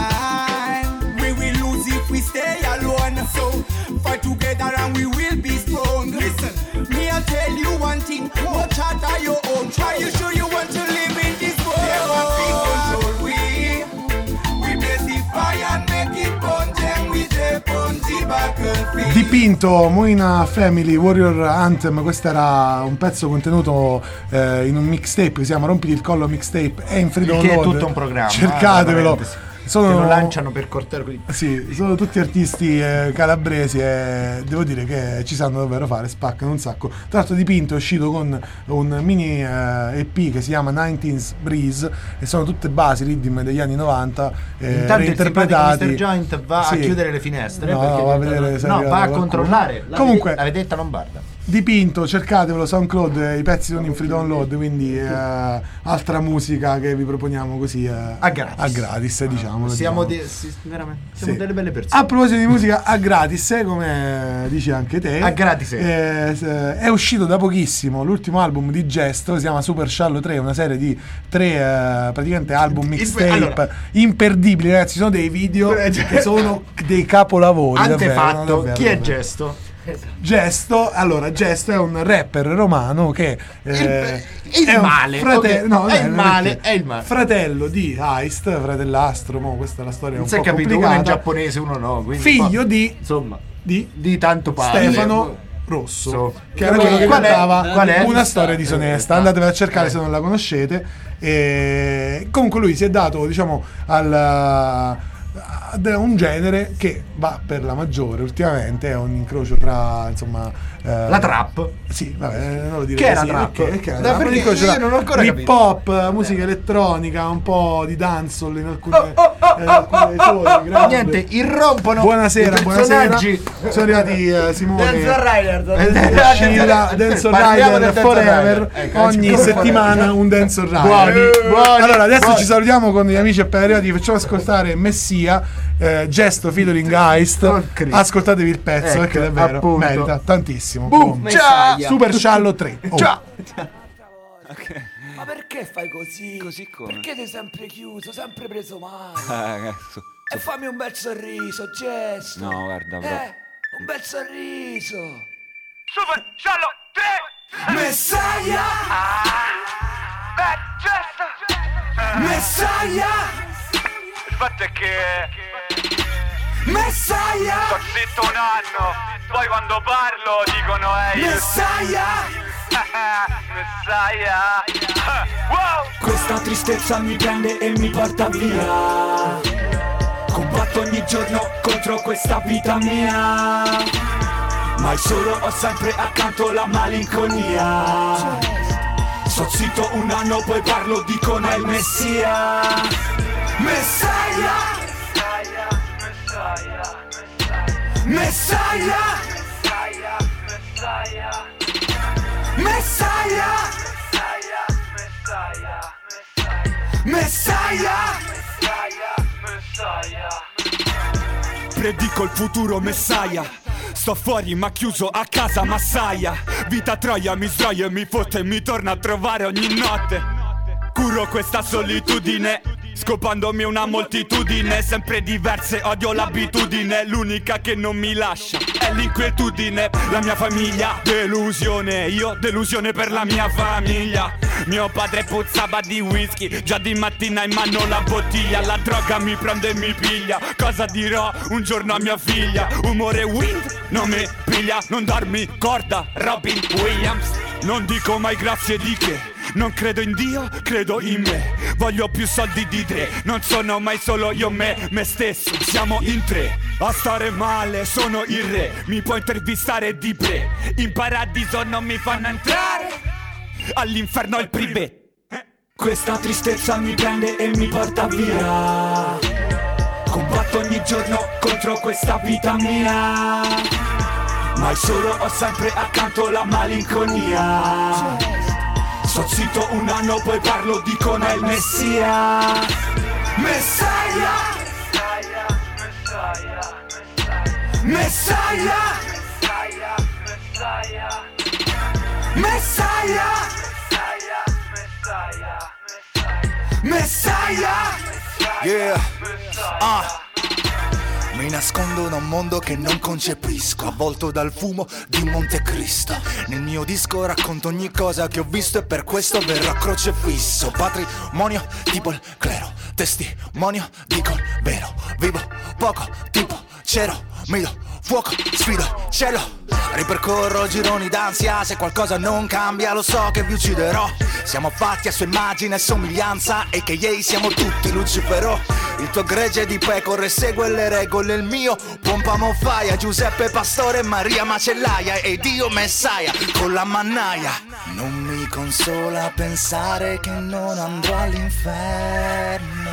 mind. We will lose if we stay alone. So fight together and we will be strong. Listen, me I'll tell you one thing. Watch out on your own. Try you sure you want to live in this world. They want to control we. We blaze the fire and make it burn them with the punchy battlefield. Dipinto, Moina Family Warrior Anthem. Questo era un pezzo contenuto eh, in un mixtape che si chiama Rompiti il collo mixtape. È in free download. Che è tutto un programma. Cercatevelo. Sono, che lo lanciano per corteo. Sì, sono tutti artisti eh, calabresi e devo dire che ci sanno davvero fare, spaccano un sacco. Tra l'altro Dipinto è uscito con un mini eh, E P che si chiama nineties Breeze e sono tutte basi ritmi degli anni novanta eh, Intanto reinterpretati. il mister Joint va Sì. a chiudere le finestre, No, perché va a vedere se no, arriva va a qualcuno. controllare la, Comunque, la vedetta lombarda. Dipinto, cercatevelo, SoundCloud, i pezzi sono in free download, quindi eh, altra musica che vi proponiamo così eh, a gratis, a gratis diciamo. Siamo, diciamo. de- sì, veramente, siamo Sì. delle belle persone. A proposito di musica a gratis, come dici anche te, a gratis eh, eh, è uscito da pochissimo l'ultimo album di Gesto, si chiama Super Shallow tre, una serie di tre eh, praticamente album mixtape allora, imperdibili, ragazzi. Sono dei video che sono dei capolavori. Antefatto, davvero, davvero, chi è davvero. Gesto? Gesto, allora Gesto è un rapper romano che eh, il è un male, frate- ok, no, è eh, il non male, che- è il male. fratello di Heist, fratellastro, mo questa è la storia Non un si è po' capito, uno complicata. è giapponese, uno no, quindi Figlio poi, di insomma, di di tanto padre. Stefano Rosso, So. che era quello che Qual è? cantava Qual è? Una storia disonesta. Andatevela a cercare Eh. se non la conoscete. E comunque lui si è dato, diciamo, al ad un genere che va per la maggiore ultimamente, è un incrocio tra, insomma, eh, La trap. Sì, vabbè, non lo dire Che è la così, trap? perché- perché è la Da trap? perché Un incrocio io tra non ho ancora hip hop, musica elettronica, un po' di dancehall in alcune, in alcune zone, grande. Niente, irrompono Buonasera, i buonasera. personaggi. Sono arrivati eh, Simone Denzel Rider, e Scilla, Denzel Parliamo Rider del Forever. Denzel Rider. Ecco, Ogni ecco. settimana un Denzel Rider. Buoni, buoni, Allora, adesso buoni. ci salutiamo con gli amici appena arrivati. Facciamo ascoltare Messia, eh, Gesto featuring Heist. Oh, Cristo. Ascoltatevi il pezzo Ecco, perché davvero appunto. merita tantissimo. Boom, ciao. Super Shallow tre. Oh. Ciao. Ma perché fai così? Così come? Perché sei sempre chiuso, sempre preso male? Ah, cazzo. E fammi un bel sorriso, Gesto. No, guarda, bro. Eh, un bel sorriso. Super Shallow tre. Messiah! Beh, Gesto. Messiah! Il fatto è che Messiah! sto zitto un anno, poi quando parlo dicono ehi Messiah! Messiah. Wow. Questa tristezza mi prende e mi porta via. Combatto ogni giorno contro questa vita mia, ma solo ho sempre accanto la malinconia. Sto zitto un anno, poi parlo, dicono è il Messia. Messiah! Messiah! Messiah! Messiah! Predico il futuro, Messiah. Sto fuori ma chiuso a casa massaia. Vita troia mi sdraio e mi fotte e mi torna a trovare ogni notte. Curo questa solitudine, scopandomi una moltitudine sempre diverse, odio l'abitudine. L'unica che non mi lascia è l'inquietudine. La mia famiglia, delusione. Io delusione per la mia famiglia. Mio padre puzzava di whisky, già di mattina in mano la bottiglia. La droga mi prende e mi piglia. Cosa dirò un giorno a mia figlia? Umore wind, non mi piglia. Non darmi corda, Robin Williams. Non dico mai grazie di che, non credo in Dio, credo in me. Voglio più soldi di tre, non sono mai solo io me, me stesso. Siamo in tre, a stare male, sono il re. Mi puoi intervistare di pre. In paradiso non mi fanno entrare, all'inferno il privé. Questa tristezza mi prende e mi porta via. Combatto ogni giorno contro questa vita mia, ma solo ho sempre accanto la malinconia. Sto zitto un anno poi parlo, dico è il messia. Messiah, Messiah, Messiah, Messiah. Yeah, ah. Mi nascondo da un mondo che non concepisco, avvolto dal fumo di Montecristo. Nel mio disco racconto ogni cosa che ho visto e per questo verrò crocefisso. Patrimonio tipo il clero, testimonio dico il vero. Vivo poco tipo cero, mi do fuoco, sfido il cielo. Ripercorro gironi d'ansia, se qualcosa non cambia lo so che vi ucciderò. Siamo fatti a sua immagine e somiglianza e che ieri siamo tutti Lucifero. Il tuo gregge di pecore segue le regole, il mio pompa mofaia. Giuseppe Pastore e Maria Macellaia e Dio Messiah con la mannaia. Non mi consola pensare che non andrò all'inferno.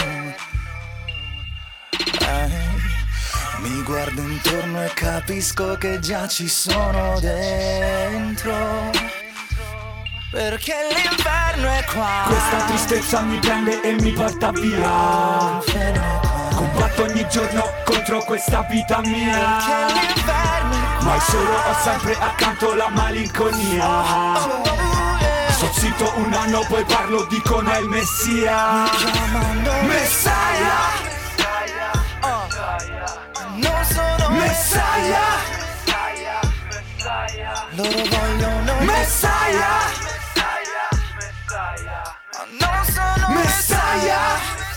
eh. Mi guardo intorno e capisco che già ci sono dentro, perché l'inferno è qua. Questa tristezza mi prende e mi porta via. Combatto ogni giorno contro questa vita mia, perché l'inferno è qua. ma solo ho sempre accanto la malinconia. Sto zitto un anno poi parlo, dico è il messia. Messiah, non sono Messiah, loro vogliono Messiah, non sono Messiah.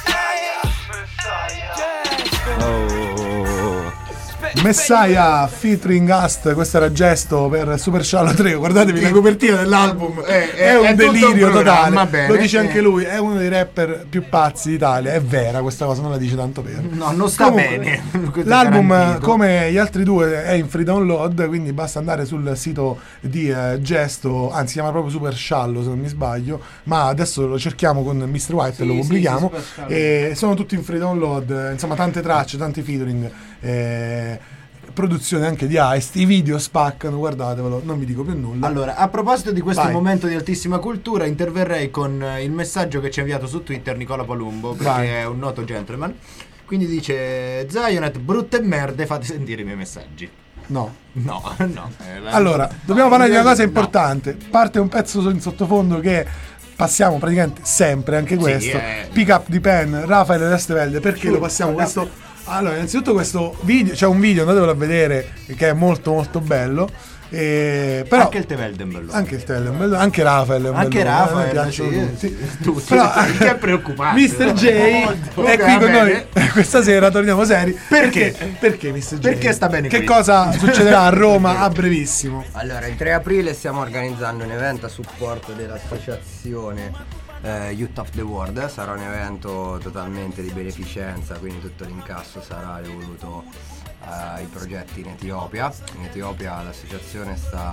Messiah featuring Ast, questo era gesto per Super Shallow tre. Guardatevi la copertina dell'album, è, è, è un tutto delirio un programma, totale. bene, Lo dice eh. anche lui, è uno dei rapper più pazzi d'Italia. È vera questa cosa, non la dice tanto per. No, non sta Comunque, bene. Questo è l'album, garantito. come gli altri due, è in free download, quindi basta andare sul sito di eh, Gesto, anzi si chiama proprio Super Shallow se non mi sbaglio, ma adesso lo cerchiamo con mister White Sì, e lo sì, pubblichiamo. sì, Super Shallow. E sono tutti in free download, eh, insomma tante tracce, tanti featuring, eh, produzione anche di Heist, i video spaccano, guardatevelo, non vi dico più nulla. Allora, a proposito di questo Vai. momento di altissima cultura, interverrei con eh, il messaggio che ci ha inviato su Twitter Nicola Palumbo, perché Vai. è un noto gentleman. Quindi dice: Zionet, brutte merde, fate sentire i miei messaggi. No. No, no. eh, la- Allora, dobbiamo parlare di una cosa no. importante. Parte un pezzo in sottofondo che passiamo praticamente sempre, anche questo. eh. Pick Up di Pen, Rafael Restevelde. Perché lo passiamo questo? Allora, innanzitutto questo video, c'è un video, andatevelo a vedere, che è molto molto bello. E, però, Anche il Tevelde è bello. Anche il Tevelde è un bello, anche Rafael è un Anche bello, Rafael, a me piacciono sì, tutti. sì, tutti. Però, Che è preoccupante. mister J è Ok, qui va con bene. noi questa sera, torniamo seri. Perché? Perché mister J? Perché sta bene Che qui? cosa succederà a Roma a brevissimo? Allora, il tre aprile stiamo organizzando un evento a supporto dell'associazione eh, Youth of the World. Sarà un evento totalmente di beneficenza, quindi tutto l'incasso sarà devoluto ai progetti in Etiopia. In Etiopia l'associazione sta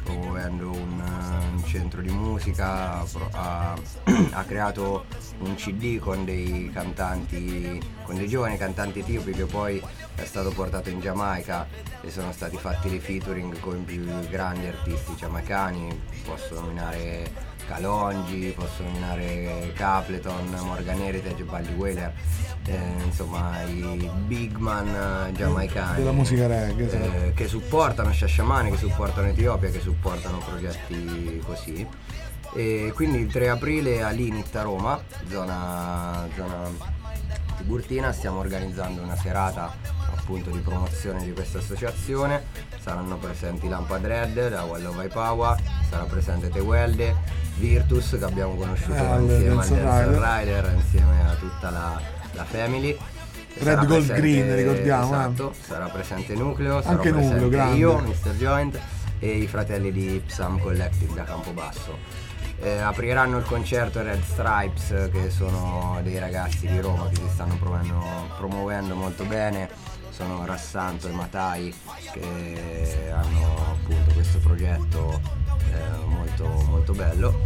promuovendo un, un centro di musica, pro- ha, ha creato un C D con dei cantanti, con dei giovani cantanti etiopi che poi è stato portato in Giamaica e sono stati fatti dei featuring con i più grandi artisti giamaicani. Posso nominare Kalonji, posso nominare Capleton, Morgan Heritage, Buddy Whaler, eh, insomma i big man giamaicani della musica reggae, sì. eh, che supportano Shashamane, che supportano Etiopia, che supportano progetti così. E quindi il tre aprile all'Init a Roma, zona, zona Tiburtina, stiamo organizzando una serata appunto di promozione di questa associazione. Saranno presenti Lampad Red, da Wall of Ipawa, sarà presente Tewelde, Virtus, che abbiamo conosciuto Eh, insieme al Dance Dance Rider. Rider, insieme a tutta la, la family. Sarà Red Gold presente- Green, ricordiamo, eh. esatto, sarà presente Nucleo, sarò Anche Nucleo, presente grande. io, mister Joint e i fratelli di Psalm Collective da Campobasso. Eh, apriranno il concerto Red Stripes, che sono dei ragazzi di Roma che si stanno promuovendo, promuovendo molto bene. Sono Rassanto e Matai, che hanno appunto questo progetto eh, molto, molto bello.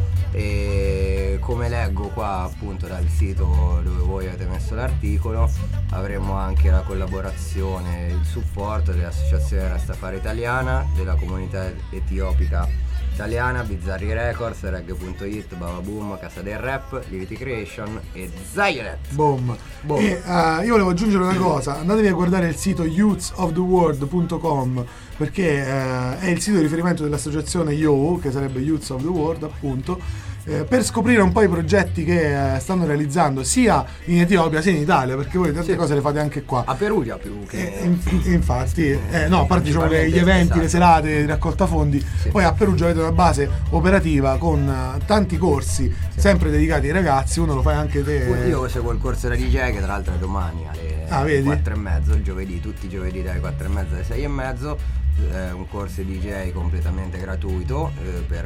E come leggo qua appunto dal sito dove voi avete messo l'articolo, avremo anche la collaborazione, il supporto dell'associazione Rastafari Italiana, della comunità etiopica italiana, Bizzarri Records, Reggae.it, Baba Boom, Casa del Rap, Livity Creation e Zionet. Boom. Boom. E, eh, io volevo aggiungere una cosa, andatevi a guardare il sito youths of the world punto com, perché eh, è il sito di riferimento dell'associazione Y O U, che sarebbe Youths of the World appunto, eh, per scoprire un po' i progetti che eh, stanno realizzando sia in Etiopia sia in Italia, perché voi tante Sì. cose le fate anche qua. A Perugia più che... Eh, inf- infatti, eh, no, a parte diciamo le- gli eventi, Esatto. le serate di raccolta fondi, Sì. poi a Perugia avete una base operativa con eh, tanti corsi sempre dedicati ai ragazzi, uno lo fai anche te. Io seguo il corso da D J, che tra l'altro è domani alle Ah, vedi? quattro e mezzo, il giovedì, tutti i giovedì dalle quattro e mezza alle sei e mezzo, eh, un corso D J completamente gratuito eh, per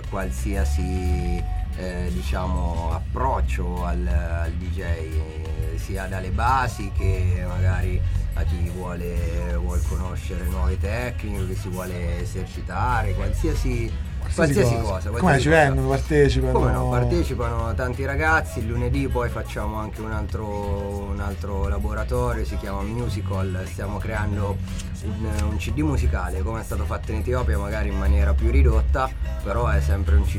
qualsiasi eh, diciamo approccio al, al D J, eh, sia dalle basi che magari a chi vuole, vuol conoscere nuove tecniche, che si vuole esercitare, qualsiasi qualsiasi cosa, Come qualsiasi ci cosa. vengono, partecipano? Come no, partecipano tanti ragazzi. Il lunedì poi facciamo anche un altro, un altro laboratorio, si chiama Musical. Stiamo creando un, un C D musicale come è stato fatto in Etiopia, magari in maniera più ridotta, però è sempre un C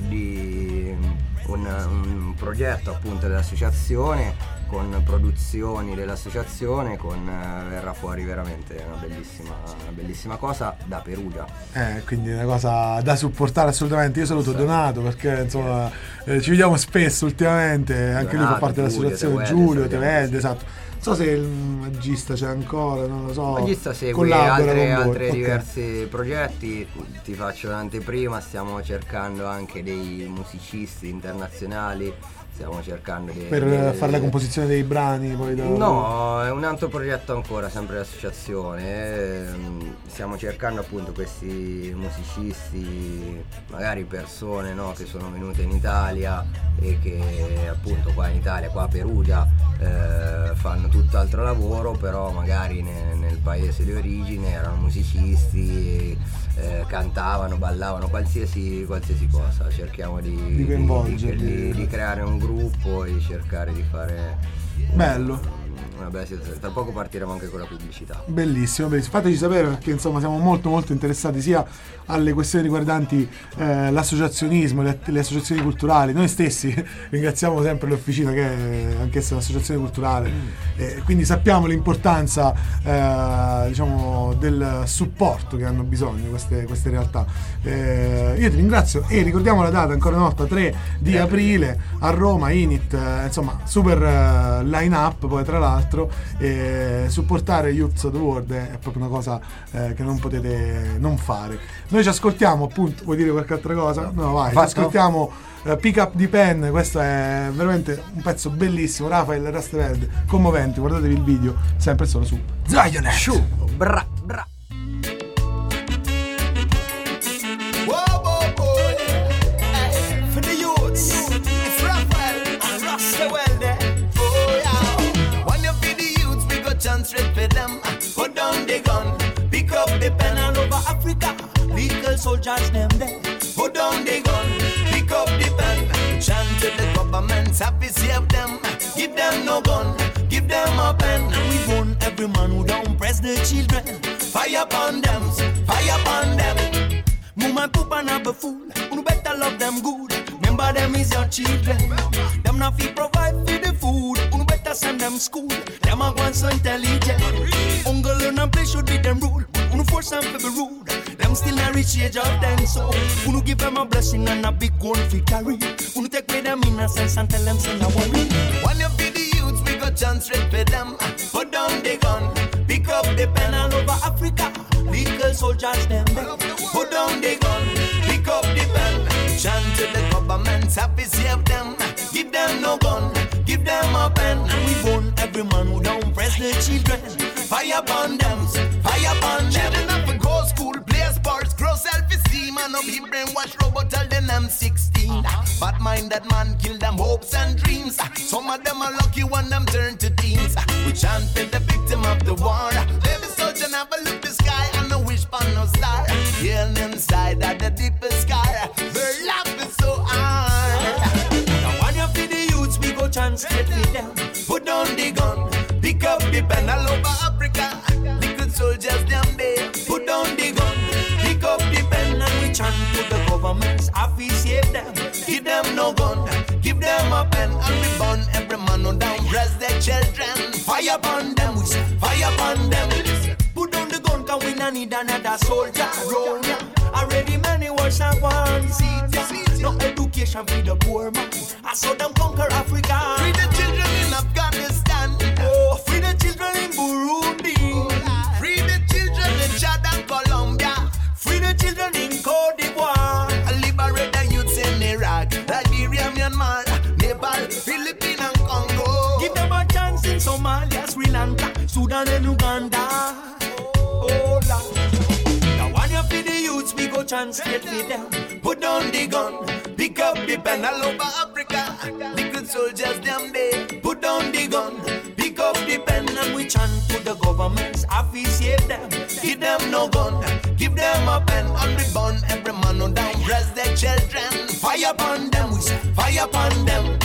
D, un, un progetto appunto dell'associazione, con produzioni dell'associazione, con eh, verrà fuori veramente una bellissima, una bellissima cosa da Perugia. Eh, quindi è una cosa da supportare assolutamente. Io saluto Donato, perché insomma eh, ci vediamo spesso ultimamente, anche lui fa Donato, parte dell'associazione. Giulio, Giulio, Tevelde, Tevelde, esatto. Non so se il magista c'è ancora, non lo so. Il magista segue collabora altre, con voi. altre Ok. diversi progetti, ti faccio un'anteprima, stiamo cercando anche dei musicisti internazionali, stiamo cercando dei... Per dei- fare la composizione dei brani poi dopo. No, è un altro progetto ancora, sempre l'associazione. ehm, Stiamo cercando appunto questi musicisti, magari persone, no, che sono venute in Italia e che appunto qua in Italia, qua a Perugia, eh, fanno tutt'altro lavoro, però magari ne- nel paese di origine erano musicisti, eh, cantavano, ballavano, qualsiasi, qualsiasi cosa. Cerchiamo di, Di coinvolgerli. di- di creare un gruppo e di cercare di fare Bello. Vabbè, sì, tra poco partiremo anche con la pubblicità. Bellissimo, bellissimo. Fateci sapere, perché insomma siamo molto molto interessati sia alle questioni riguardanti eh, l'associazionismo, le, le associazioni culturali. Noi stessi ringraziamo sempre l'Officina, che è anch'essa un'associazione culturale, eh, quindi sappiamo l'importanza eh, diciamo del supporto che hanno bisogno queste, queste realtà. Eh, io ti ringrazio e ricordiamo la data ancora una volta, tre di aprile a Roma, Init, eh, insomma super eh, line up. Poi tra l'altro eh, supportare Youths of the World è proprio una cosa eh, che non potete non fare. Noi ci ascoltiamo, appunto, vuoi dire qualche altra cosa? No, vai, ci Fatto? ascoltiamo eh, Pick Up the Pen, questo è veramente un pezzo bellissimo, Rafael Rastevelde, commovente, guardatevi il video, sempre solo su Zionet. Shu, bra, bra. Whoa, whoa, boy. Hey, for the youths, it's Raphael and Rastawelde. Oh, yeah. When you feed the youths, we got chance straight for them. Put down the gun, pick up the pen all over Africa. Legal soldiers, them there. Put have to save them. Give them no gun, give them a pen. We want every man who don't press the children. Fire upon them, fire upon them. Mama Poopa not be fool, you better love them good. Remember them is your children. Them not fi provide for the food, you better send them school. Them a want so intelligent. Uncle learn and play should be them rule. You force them to be rude. Them still a reach age of them, so you give them a blessing and a big one fi carry. You take away them innocence and tell them say no worry. When you feed the youths, we got chance straight for them. Put down the gun, pick up the pen all over Africa. Legal soldiers them there. Put down the gun, pick up the pen. Chant to the government, have to save them. Give them no gun, give them a pen. We want every man who don't press the children. Fire upon them, fire upon them. Children have to go school, play sports, grow self-esteem. And not be brainwashed robot till then I'm sixteen. Bad mind that man kill them hopes and dreams. Some of them are lucky when them turn to teens. We chant for the victim of the war. Baby soldier never look the sky and no wish for no star. Here inside at the deepest scar, their love is so hard. Now when you feed the youths, we go chance straight with them. Put down the gun, pick up the pen all over Africa. Little soldiers them there. Put down the gun, pick up the pen and we chant to the governments. I feel save them, give them no gun, give them a pen and we burn every man on down. Bless their children, fire upon them, we say fire upon them. Put down the gun, cause we not need another soldier round ya. Already many wars and one seat ya. No education for the poor man. I saw them conquer Africa. Free the children in Afghanistan. Oh, free the children in Burundi. Free the children in Chad and Colombia. Free the children in Cote d'Ivoire. Liberate the youths in Iraq, Liberia, Myanmar, Nepal, Philippines and Congo. Give them a chance in Somalia, Sri Lanka, Sudan and Uganda. Oh, Lord. Now when you feed the youths, we go chance straight with them. Put down the gun, pick up the pen all over Africa. Little soldiers them there. Put down the gun, pick up the pen and we chant to the governments. I feel save them, give them no gun, give them a pen and we burn every man on down. Bless their children, fire upon them, we say fire upon them.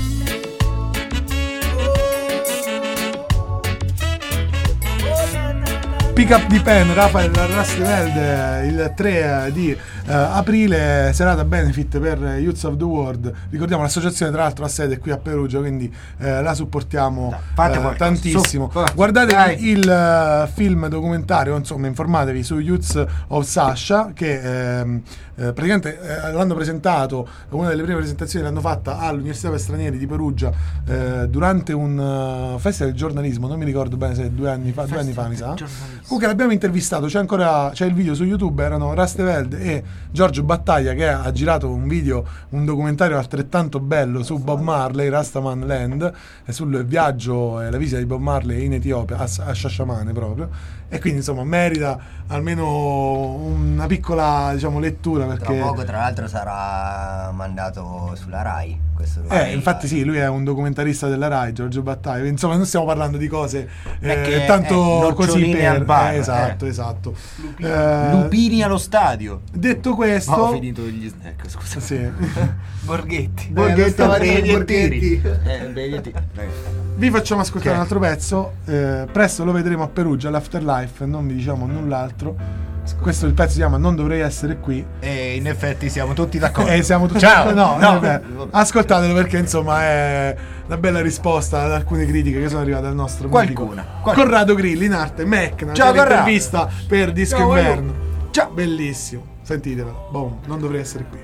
Pick Up the Pen, Rafael Rastvelde, il tre di uh, aprile, serata benefit per Youths of the World. Ricordiamo l'associazione tra l'altro ha sede qui a Perugia, quindi uh, la supportiamo uh, tantissimo. Su, Guardate dai. il uh, film documentario, insomma informatevi su Youths of Sasha che uh, uh, praticamente uh, l'hanno presentato, una delle prime presentazioni l'hanno fatta all'Università per Stranieri di Perugia uh, durante un uh, festival di giornalismo, non mi ricordo bene se due anni fa, due anni fa mi sa. Comunque l'abbiamo intervistato, c'è ancora c'è il video su YouTube, erano Rastvelde e Giorgio Battaglia che ha girato un video, un documentario altrettanto bello su Bob Marley, Rastaman Land, e sul viaggio e la visita di Bob Marley in Etiopia, a, a Shashamane proprio, e quindi insomma merita almeno una piccola, diciamo, lettura, perché tra poco tra l'altro sarà mandato sulla Rai questo eh, infatti sì, lui è un documentarista della Rai, Giorgio Battaglia, insomma non stiamo parlando di cose eh, tanto è così per al bar, eh, esatto, eh. esatto Lupini. Eh, Lupini allo stadio. Detto questo, ho finito gli snack, scusa. Sì. Borghetti Borghetti, eh, Borghetti. Eh, Benedetti. Vi facciamo ascoltare Che? un altro pezzo, eh, presto lo vedremo a Perugia, all'Afterlife, non vi diciamo null'altro. Questo il pezzo si chiama Non dovrei essere qui. E in effetti siamo tutti d'accordo. E siamo tutti Ciao. no, no. vabbè. Ascoltatelo perché insomma è una bella risposta ad alcune critiche che sono arrivate al nostro Qualcuna. Qualcuna. Corrado Grilli in arte Mecna, Ciao, intervista per Disco Ciao, Inverno. Ciao. Bellissimo. Sentitelo. Boom, non dovrei essere qui.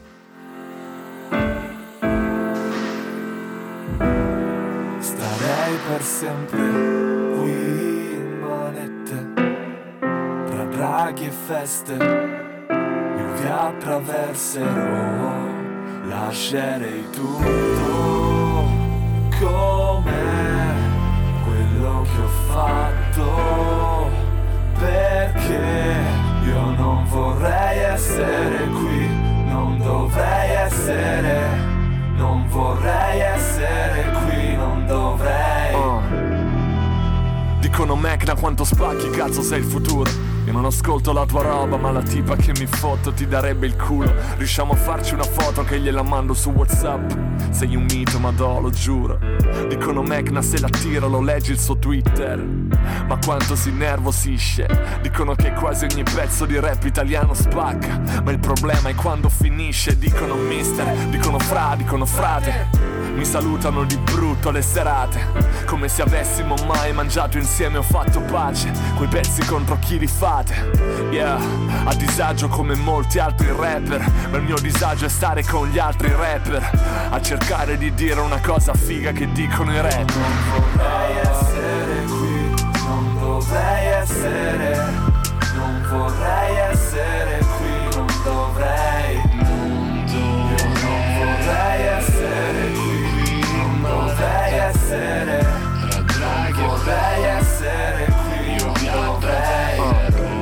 Starei per sempre qui in manette, tra draghi e feste, io vi attraverserò, lascerei tutto come quello che ho fatto, perché io non vorrei essere qui, non dovrei essere, non vorrei essere qui, non dovrei. Oh. Dicono Mecna quanto spacchi, cazzo sei il futuro. Io non ascolto la tua roba, ma la tipa che mi foto ti darebbe il culo. Riusciamo a farci una foto che gliela mando su WhatsApp. Sei un mito, ma do, lo giuro. Dicono Mecna se la tiro lo leggi il suo Twitter. Ma quanto si innervosisce. Dicono che quasi ogni pezzo di rap italiano spacca. Ma il problema è quando finisce. Dicono mister, dicono fra, dicono frate. Mi salutano di brutto le serate, come se avessimo mai mangiato insieme o fatto pace. Quei pezzi contro chi li fate. Yeah, a disagio come molti altri rapper, ma il mio disagio è stare con gli altri rapper a cercare di dire una cosa figa che dicono i rapper. Non vorrei essere qui, non dovrei essere. Non vorrei essere qui, non dovrei. Io non vorrei essere qui, non dovrei essere. Vorrei essere qui, non dovrei.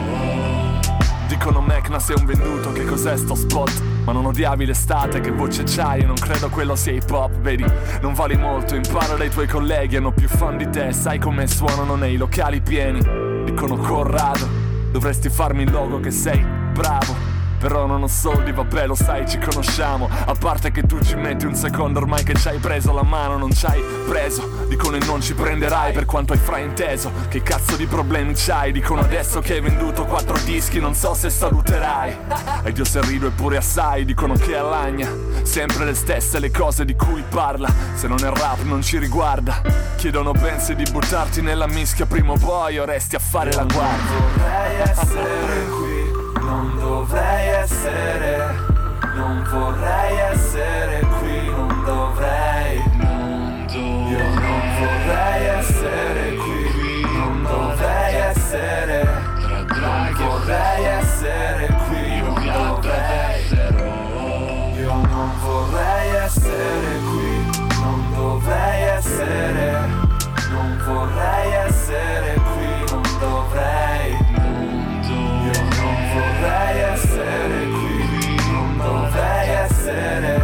Dicono Mecna sei un venduto, che cos'è sto spot? Ma non odiavi l'estate, che voce c'hai? Io non credo quello sia hip hop, vedi? Non vali molto, impara dai tuoi colleghi, hanno più fan di te. Sai come suonano nei locali pieni. Dicono Corrado, dovresti farmi il logo che sei bravo. Però non ho soldi, vabbè lo sai, ci conosciamo. A parte che tu ci metti un secondo ormai che ci hai preso la mano, non ci hai preso. Dicono e non ci prenderai per quanto hai frainteso. Che cazzo di problemi c'hai? Dicono adesso che hai venduto quattro dischi, non so se saluterai. Ed io se rido eppure assai, dicono che allagna. Sempre le stesse le cose di cui parla. Se non è rap non ci riguarda. Chiedono pensi di buttarti nella mischia prima o poi o resti a fare la guardia. Vorrei essere qui, non dovrei essere. Non vorrei essere qui, non dovrei. Io non vorrei essere qui, non dovrei essere. Vorrei essere qui, non dovrei. Io non vorrei essere qui, non dovrei essere. Non vorrei essere qui, non dovrei. Io non vorrei essere qui, non dovrei essere.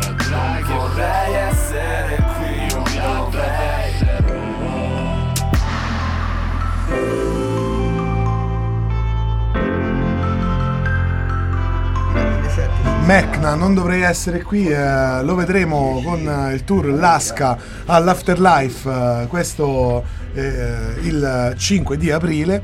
Vorrei essere qui, non dovrei. Mecna, non dovrei essere qui, eh, lo vedremo con eh, il tour Lasca all'Afterlife, eh, questo eh, il cinque di aprile,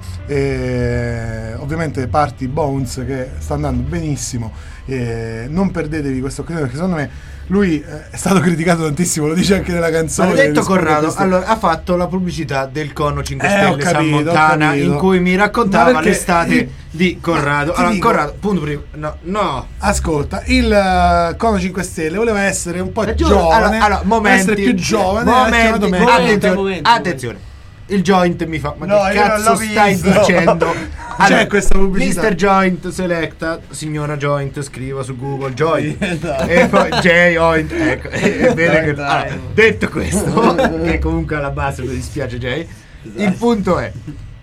eh, ovviamente Party Bones che sta andando benissimo, eh, non perdetevi questa occasione perché secondo me lui eh, è stato criticato tantissimo, lo dice anche nella canzone. Maledetto Corrado, queste... allora ha fatto la pubblicità del Cono cinque Eh, Stelle ho capito, San ho Montana capito. in cui mi raccontava Ma perché- l'estate di Corrado. Ti Allora, dico- Corrado, punto primo. No, no. Ascolta, il uh, Cono cinque Stelle voleva essere un po' Eh, giuro, giovane, allora, allora, momenti, essere più giovane, momenti, ha chiamato Mecna. attenzione, momenti, attenzione. Il joint mi fa. Ma No, che io non cazzo l'ho stai visto. dicendo? C'è questa pubblicità. mister Joint selecta, signora Joint, scriva su Google Joint. Esatto. E poi J-Joint. Ecco, e vede che- Dai. allora, detto questo, che comunque alla base mi dispiace Jay. Il punto è.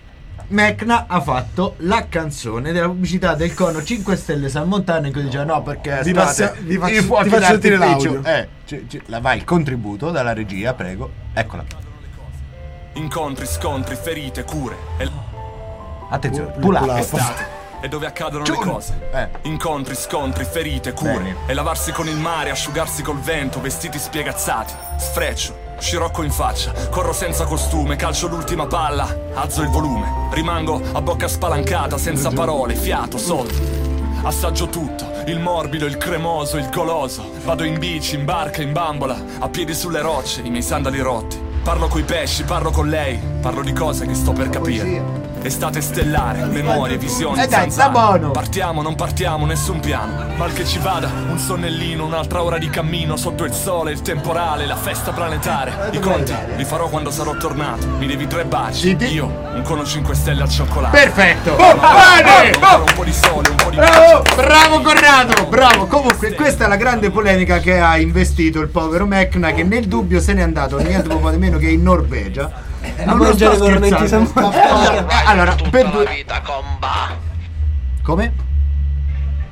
Mecna ha fatto la canzone della pubblicità del Cono cinque Stelle San Montana in cui diceva no perché Vi state- passia- vi faccio- i fuochi ti faccio sentire d'artificio. l'audio. Eh, ci- ci- la vai il contributo dalla regia, prego. Eccola. Incontri, scontri, ferite, cure. E Attenzione, Pull- pull up. pull up. l'estate è dove accadono le Giù. cose. Eh. Incontri, scontri, ferite, cure. Bene. E lavarsi con il mare, asciugarsi col vento, vestiti spiegazzati. Sfreccio, scirocco in faccia, corro senza costume, calcio l'ultima palla, alzo il volume. Rimango a bocca spalancata, senza parole, fiato, soldi. Assaggio tutto, il morbido, il cremoso, il goloso. Vado in bici, in barca, in bambola, a piedi sulle rocce, i miei sandali rotti. Parlo coi pesci, parlo con lei, parlo di cose che sto per capire. Estate stellare, memorie, visioni, Eh dai, zanzare. sta buono. Partiamo, non partiamo, nessun piano. Mal che ci vada, un sonnellino, un'altra ora di cammino sotto il sole, il temporale, la festa planetaria. I conti li farò quando sarò tornato. Mi devi tre baci. Io, un cono cinque stelle al cioccolato. Perfetto. Oh, bene. ancora un po' di sole, un po' di Bravo, bravo Corrado, bravo. Comunque questa è la grande polemica che ha investito il povero Mecna, che nel dubbio se n'è andato niente poco di meno che in Norvegia. Non lo sto mangiare cornetti scherzando. San Montana. Eh, Allora, per due... Come?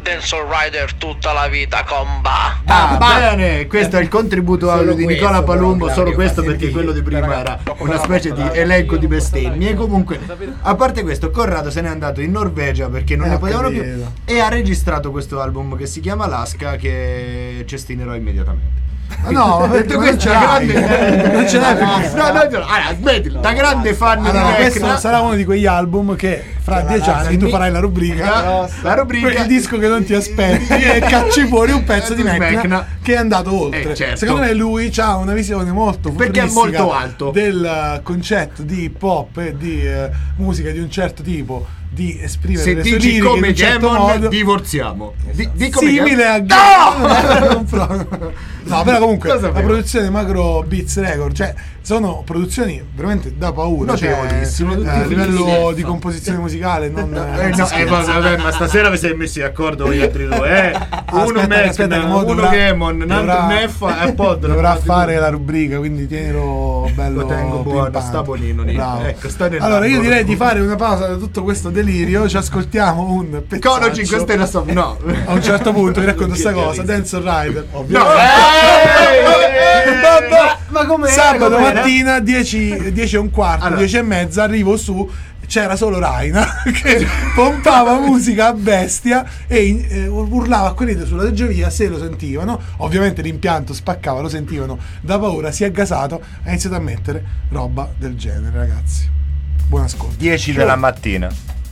Dancehall Rider tutta la vita, comba. Ah, bene, questo è il contributo Solo audio di questo, Nicola però, Palumbo, Claudio, solo questo fa perché sentire. quello di prima era una specie di elenco di bestemmie. E comunque, a parte questo, Corrado se n'è andato in Norvegia perché non Eh, ne ho potevano più capito. e ha registrato questo album che si chiama Alaska, che cestinerò immediatamente. Ah, no, ma detto non questo, ce da l'hai. grande Non ce l'hai no, perché- no, no, no, allora, smettila, da grande fan Allora, di questo Vecna. sarà uno di quegli album che fra dieci anni tu farai la rubrica, La rubrica il disco che non ti aspetti e cacci fuori un pezzo di Mecna Mecna. che è andato oltre. Eh, certo. Secondo me lui ha una visione molto Perché è futuristica molto alto. del eh, concetto di hip hop e di eh, musica di un certo tipo, di esprimere Se le sue dici liriche in come un certo Demon, modo. divorziamo. Di, di come Simile a No! Non proprio. No, però comunque Cosa la sapevo? produzione Macro Beats Record, cioè sono produzioni veramente da paura, cioè, Notevolissime, tutti eh, a livello finissimi. di composizione musicale non, Eh, non no, si eh, scherza. vabbè, ma stasera vi siete messi d'accordo con gli altri due, eh? Uno Aspetta, aspetta, che Mecna, mo uno dovrà- Gemon, un altro dovrà- Neffa e poi dovrà fare la rubrica, quindi tienilo bello Lo tengo buono, pimpante. sta buonino lì. Bravo. Ecco, sta nel Allora io lavoro. direi di fare una pausa da tutto questo delirio, ci ascoltiamo un pezzaccio. Cono cinque Stelle so- no. A un certo punto vi racconto sta cosa, Dancehall Rider, No, ovviamente. eh, Ma- ma com'era, Sabato com'era? mattina dieci, dieci e un quarto, Allora. dieci e mezza arrivo su, c'era solo Raina che pompava musica a bestia e in- eh, urlava a quelli sulla teggiovia se lo sentivano. Ovviamente l'impianto spaccava, lo sentivano, da paura si è gasato, ha iniziato a mettere roba del genere, ragazzi. Buon ascolto. dieci della mattina.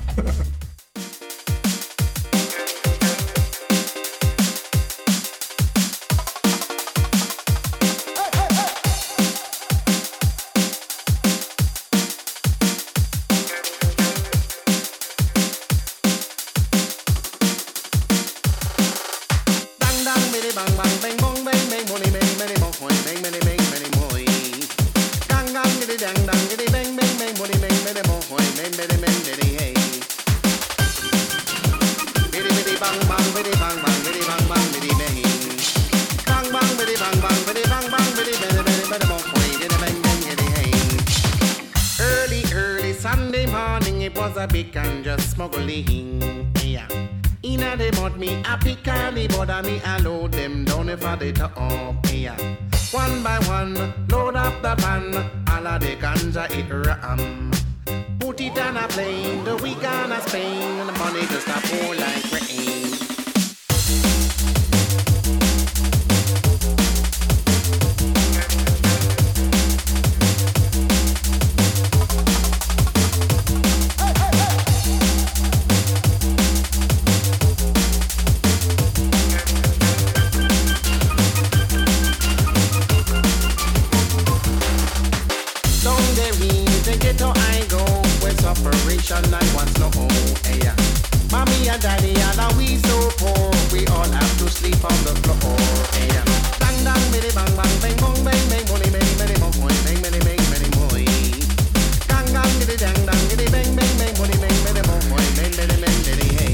Dang dang biddy bang bang bang bong bang bang money many many mo hoy bang many bang many moy. Gang gang biddy dang dang biddy bang bang bang money bang many mo hoy bang many bang biddy hey. Biddy biddy bang bang biddy bang bang biddy bang bang biddy bang. Bang bang biddy bang bang biddy bang bang biddy biddy biddy biddy mo hoy biddy bang bang biddy hey. Early early Sunday morning it was a big and just smuggling. Yeah. Inna the mud me a pick and the bother me a load them down if I they top yeah. One by one, load up the pan, all of the ganja it ram. Put it on a plane, the week on a Spain, the money just a pour like rain. Down there in the ghetto I go, where separation I once no oh, yeah. Mommy and daddy and we so poor, we all have to sleep on the floor, yeah. Dang dang biddy bang bang bang bong bang bang money many many mo hoy bang many bang many moy. Gang gang biddy dang dang biddy bang bang bang money bang many mo hoy bang many bang biddy hey.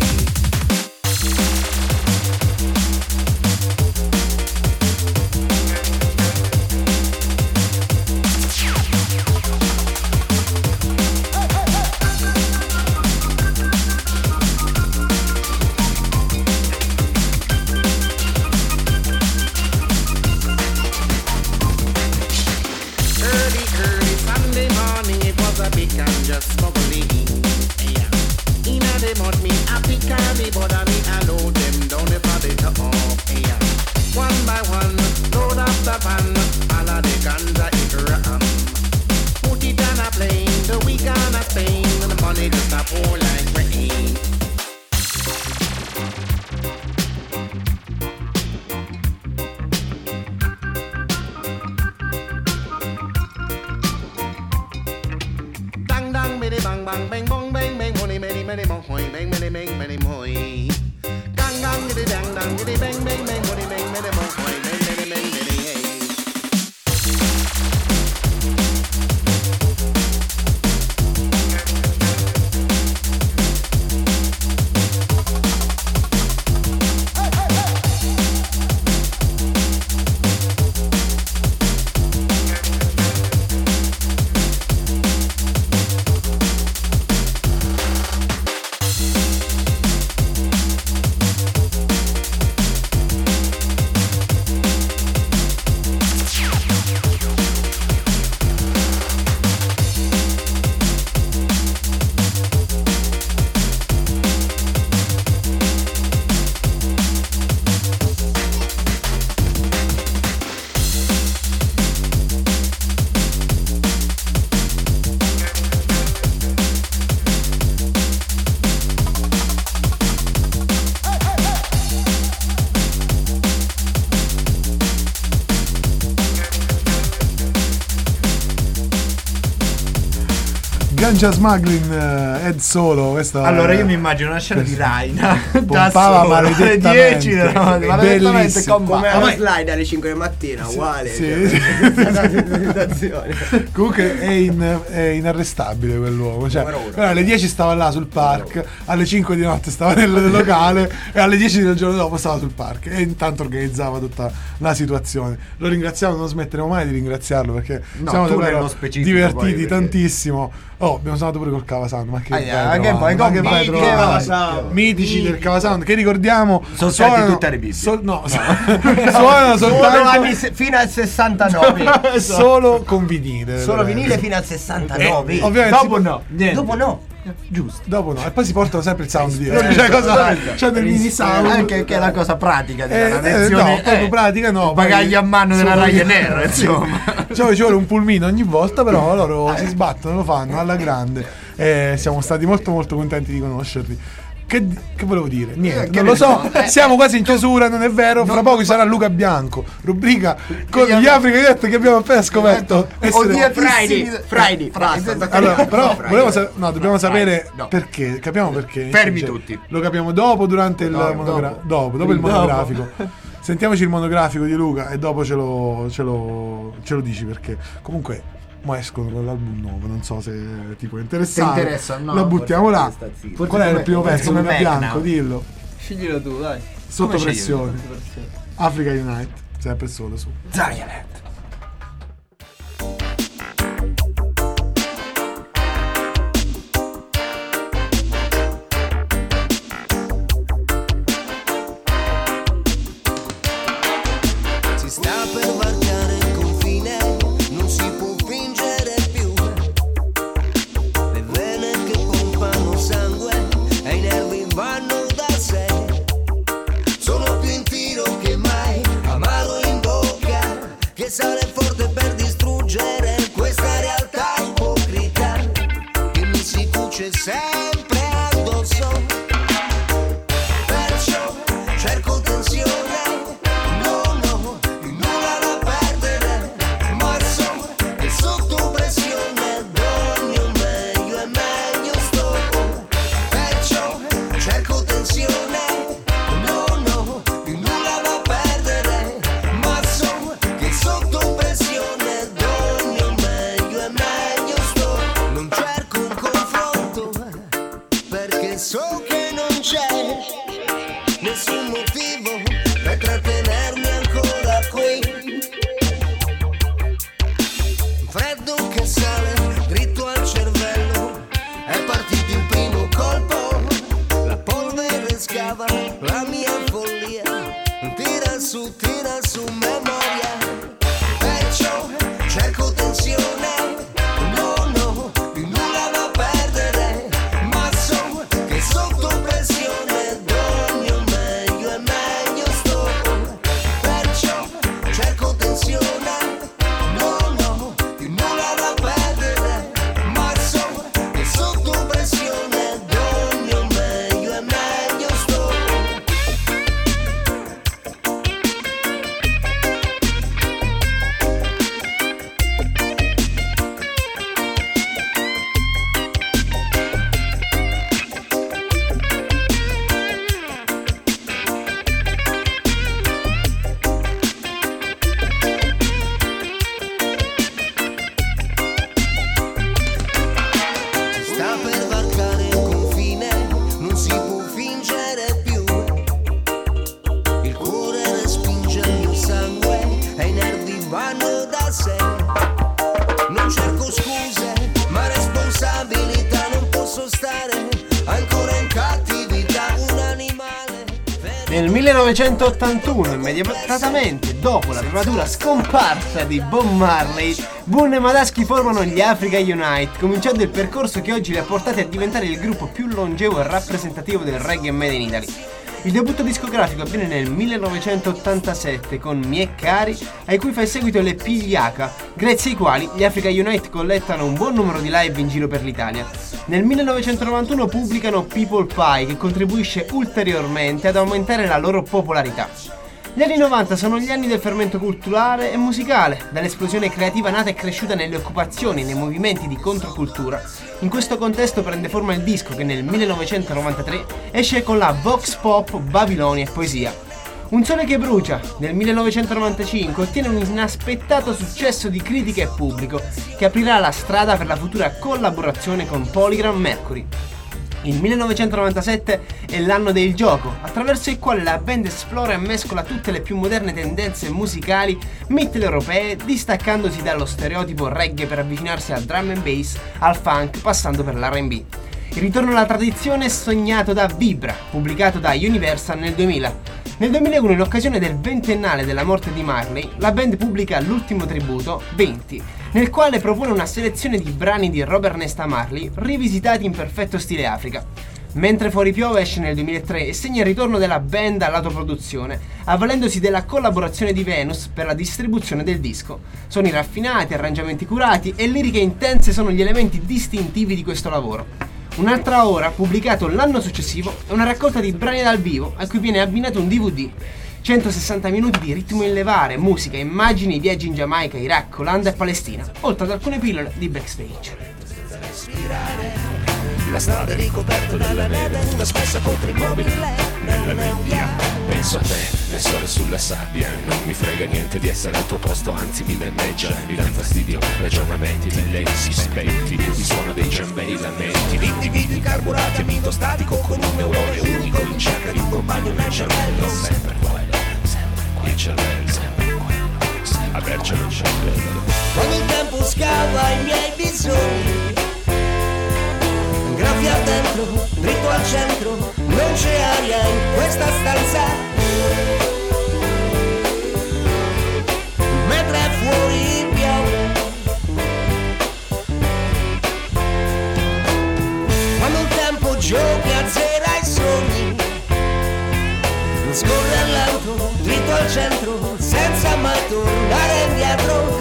Early, early Sunday morning, it was a big and just smuggling. Yeah. Inna the mud, me a pick and me bother me a load them down the for the top. Yeah. One by one, load up the van, all of the ganja it ram. Put it on a plane, the week on a Spain, and the money just a pour like rain. Dang dang biddy bang bang bang bong bang bang money many many mo hoy bang many bang many moy. Gang gang biddy dang dang biddy bang bang bang money bang many mo hoy bang many bang biddy hey. Ganja Smuggling eh, Ed Solo. Questa Allora è- io mi immagino una scena di Raina da pompava solo, alle maledettamente. dieci della mattina, maledettamente Bellissimo. combatto. Come Ah, lo ma- slide alle cinque del mattino, uguale. sì. Sì. Comunque è, in- è inarrestabile quell'uomo. Cioè, Numero uno. però alle dieci stava là sul park, alle cinque di notte stava nel locale e alle dieci del giorno dopo stava sul park e intanto organizzava tutta la situazione. Lo ringraziamo, non smetteremo mai di ringraziarlo perché No, siamo tu davvero nello specifico, divertiti poi, perché- tantissimo. Oh, abbiamo suonato pure col Cavasound, ma che Ah, vai yeah, a che trovare? poi, Ma che con vai a mitici trovare? Cavasound. Mitici del Cavasound che ricordiamo Sono stati suonano- tutti a Bibbia. so- no, suonano Solo soltanto anni se- fino al sessantanove. solo con vinile. Solo veramente. vinile fino al sessantanove. Eh, ovviamente Dopo si- no. Niente. Dopo no. Giusto. Dopo no. E poi si portano sempre il sound di Esatto. cioè cosa Esatto. c'è del mini sound. Anche che è la cosa pratica Eh, della eh, lezione. no, proprio pratica no. il bagaglio a mano della Solo- Ryanair, insomma. Cioè, ci vuole un pulmino ogni volta, però loro si sbattono, lo fanno alla grande. E siamo stati molto molto contenti di conoscerli. Che, che volevo dire? Niente, Che non lo ne so. so, eh. Siamo quasi in chiusura, non è vero? Fra poco ci sarà Luca Bianco, rubrica con gli Africa Unite che abbiamo appena scoperto. essere- Odiatissimi. Friday, basta. Allora, però Friday. volevo sa- no, dobbiamo No, sapere Friday, no. perché. Capiamo perché. Fermi Cioè, tutti. Lo capiamo dopo, durante il Dopo, monogra- dopo. dopo, dopo il Dopo. monografico. Sentiamoci il monografico di Luca e dopo ce lo, ce lo, ce lo dici perché. Comunque, mo escono con l'album nuovo. Non so se ti può interessare. Ti interessa? No, Lo buttiamo là. Forse Qual è il come- primo forse pezzo? come Luca Mac Bianco, Now. dillo. Sceglilo tu, dai. Sotto Come pressione. Sotto pressione. Africa Unite, sempre solo su Zionett. Si sta per varcare il confine, non si può fingere più. Le vene che pompano sangue e i nervi vanno da sé. Sono più in tiro che mai, amaro in bocca, che sale forte per distruggere questa realtà ipocrita che mi si cuce sempre addosso. Perciò cerco tensione, no no, di nulla da perdere, ma so che sotto pressione do il mio meglio e meglio sto. Perciò cerco tensione, no no, di nulla da perdere, ma so che sotto pressione do il mio meglio e meglio sto. Non cerco un confronto, perché so che non c'è nessun motivo per trattenermi ancora qui. Un freddo che sale dritto al cervello, è partito il primo colpo, la polvere scava la mia follia, tira su, tira su memoria. Perciò cerco tensione, no no, di nulla da perdere, ma so che sotto pressione do il mio meglio e meglio sto. Perciò cerco tensione, no no, di nulla da perdere, ma so che sotto pressione do il mio meglio e meglio sto. Si sta per varcare il confine, non si può fingere più. Il cuore respinge il mio sangue e i nervi vanno da sé. Non cerco scuse, ma responsabilità, non posso stare ancora in cattività. Un animale Nel millenovecentottantuno, immediatamente dopo la prematura scomparsa di Bob Marley, Boone e Madaschi formano gli Africa Unite, cominciando il percorso che oggi li ha portati a diventare il gruppo più longevo e rappresentativo del reggae made in Italy. Il debutto discografico avviene nel millenovecentottantasette con Mie Cari, ai cui fa seguito l'E P Yaka, grazie ai quali gli Africa Unite collettano un buon numero di live in giro per l'Italia. Nel millenovecentonovantuno pubblicano People Pie, che contribuisce ulteriormente ad aumentare la loro popolarità. Gli anni novanta sono gli anni del fermento culturale e musicale, dall'esplosione creativa nata e cresciuta nelle occupazioni e nei movimenti di controcultura. In questo contesto prende forma il disco che nel millenovecentonovantatré esce con la Vox Pop Babilonia e Poesia. Un sole che brucia, nel millenovecentonovantacinque ottiene un inaspettato successo di critica e pubblico, che aprirà la strada per la futura collaborazione con Polygram Mercury. Il millenovecentonovantasette è l'anno del gioco, attraverso il quale la band esplora e mescola tutte le più moderne tendenze musicali mitteleuropee, distaccandosi dallo stereotipo reggae per avvicinarsi al drum and bass, al funk, passando per l'R and B. Il ritorno alla tradizione è sognato da Vibra, pubblicato da Universal nel duemila. Nel duemilauno, in occasione del ventennale della morte di Marley, la band pubblica l'ultimo tributo, venti, nel quale propone una selezione di brani di Robert Nesta Marley rivisitati in perfetto stile Africa. Mentre Fuori piove esce nel duemilatré e segna il ritorno della band all'autoproduzione, avvalendosi della collaborazione di Venus per la distribuzione del disco. Suoni raffinati, arrangiamenti curati e liriche intense sono gli elementi distintivi di questo lavoro. Un'altra ora, pubblicato l'anno successivo, è una raccolta di brani dal vivo a cui viene abbinato un D V D. centosessanta minuti di ritmo in levare, musica, immagini, viaggi in Giamaica, Iraq, Olanda e Palestina, oltre ad alcune pillole di backstage. La strada è ricoperta dalla neve, una spessa contro il mobile, nella nebbia. Penso a te, nel sole sulla sabbia. Non mi frega niente di essere al tuo posto, anzi mi danneggia. Mi dà fastidio, ragionamenti lenti, spenti. Il suono dei ciambei, lamenti di individui carburati a mito statico con un neurone unico in cerca di un compagno nel cervello. Sempre quello, sempre qui il cervello, sempre quello, avercelo il cervello. Quando il tempo scava i miei bisogni, graffia dentro, dritto al centro, non c'è aria in questa stanza. Mentre fuori piove, quando il tempo gioca azzera i sogni, scorre all'auto, dritto al centro, senza mai tornare indietro.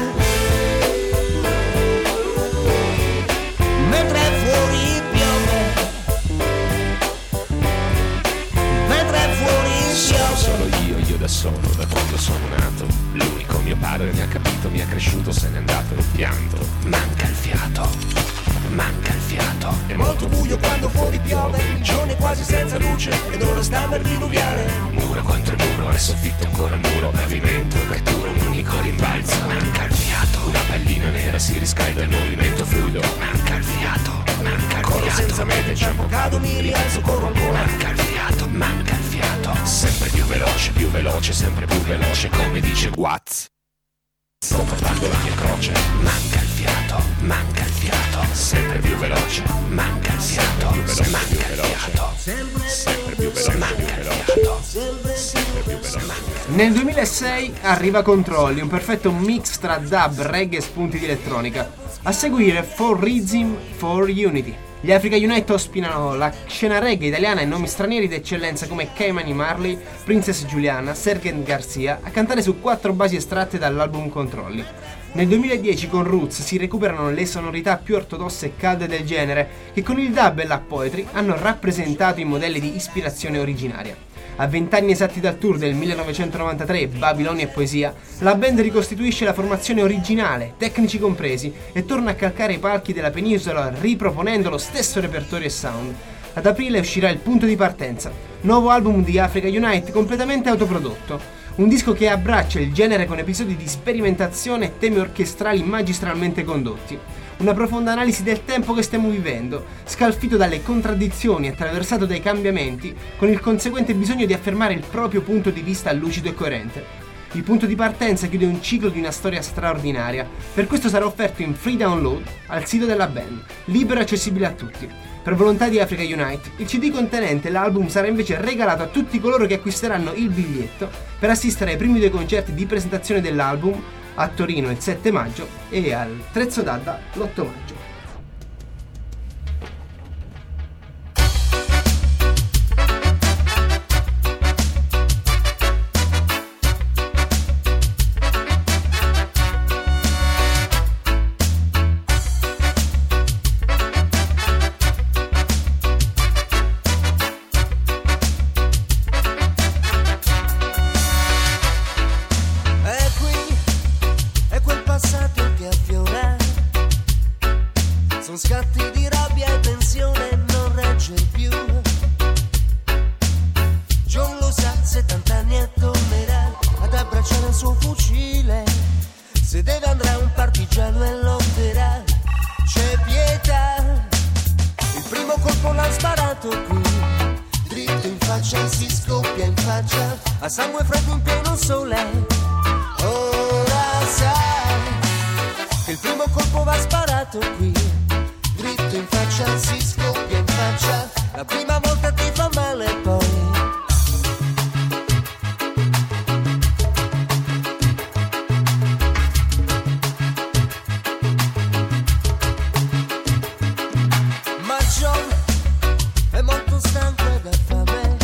Mentre fuori solo io, io da solo, da quando sono nato. L'unico mio padre mi ha capito, mi ha cresciuto, se n'è andato e pianto. Manca il fiato, manca il fiato. È molto buio quando fuori piove, il giorno è quasi senza luce ed ora sta per diluviare. Muro contro muro, e soffitto ancora muro, pavimento, apertura, un unico rimbalzo. Manca il fiato, una pallina nera si riscalda il movimento fluido. Manca il fiato, manca il corro fiato. Senza meta, inciampo, cado, mi rialzo, corro ancora. Manca il fiato, manca il fiato. Sempre più veloce, più veloce, sempre più veloce, come dice Watts. Sto portando la mia croce. Manca il fiato, manca il fiato. Sempre più veloce, manca il fiato. Manca il fiato. Sempre più veloce, manca il fiato. Sempre più veloce. Nel duemilasei arriva Controlli, un perfetto mix tra dub, reggae e spunti di elettronica. A seguire For Rhythm, For Unity. Gli Africa Unite ospitano la scena reggae italiana e nomi stranieri d'eccellenza come Caimani Marley, Princess Giuliana, Sergen Garcia a cantare su quattro basi estratte dall'album Controlli. Nel duemiladieci con Roots si recuperano le sonorità più ortodosse e calde del genere che con il dub e la poetry hanno rappresentato i modelli di ispirazione originaria. A vent'anni esatti dal tour del millenovecentonovantatré, Babilonia e Poesia, la band ricostituisce la formazione originale, tecnici compresi, e torna a calcare i palchi della penisola riproponendo lo stesso repertorio e sound. Ad aprile uscirà Il punto di partenza, nuovo album di Africa Unite completamente autoprodotto. Un disco che abbraccia il genere con episodi di sperimentazione e temi orchestrali magistralmente condotti. Una profonda analisi del tempo che stiamo vivendo, scalfito dalle contraddizioni, attraversato dai cambiamenti, con il conseguente bisogno di affermare il proprio punto di vista lucido e coerente. Il punto di partenza chiude un ciclo di una storia straordinaria, per questo sarà offerto in free download al sito della band, libero e accessibile a tutti. Per volontà di Africa Unite, il C D contenente l'album sarà invece regalato a tutti coloro che acquisteranno il biglietto per assistere ai primi due concerti di presentazione dell'album, a Torino il sette maggio e al Trezzo d'Adda l'otto maggio. passato che affiora. Sono scatti di rabbia e tensione, non regge più. John lo sa, settanta anni e tornerà ad abbracciare il suo fucile. Se deve andrà un partigiano e lotterà. C'è pietà. Il primo colpo l'ha sparato qui, dritto in faccia, si scoppia in faccia, a sangue freddo in pieno sole. Ora sai che il primo colpo va sparato qui, dritto in faccia, si scoppia in faccia, la prima volta ti fa male poi. Ma John è molto stanco ed ha fame,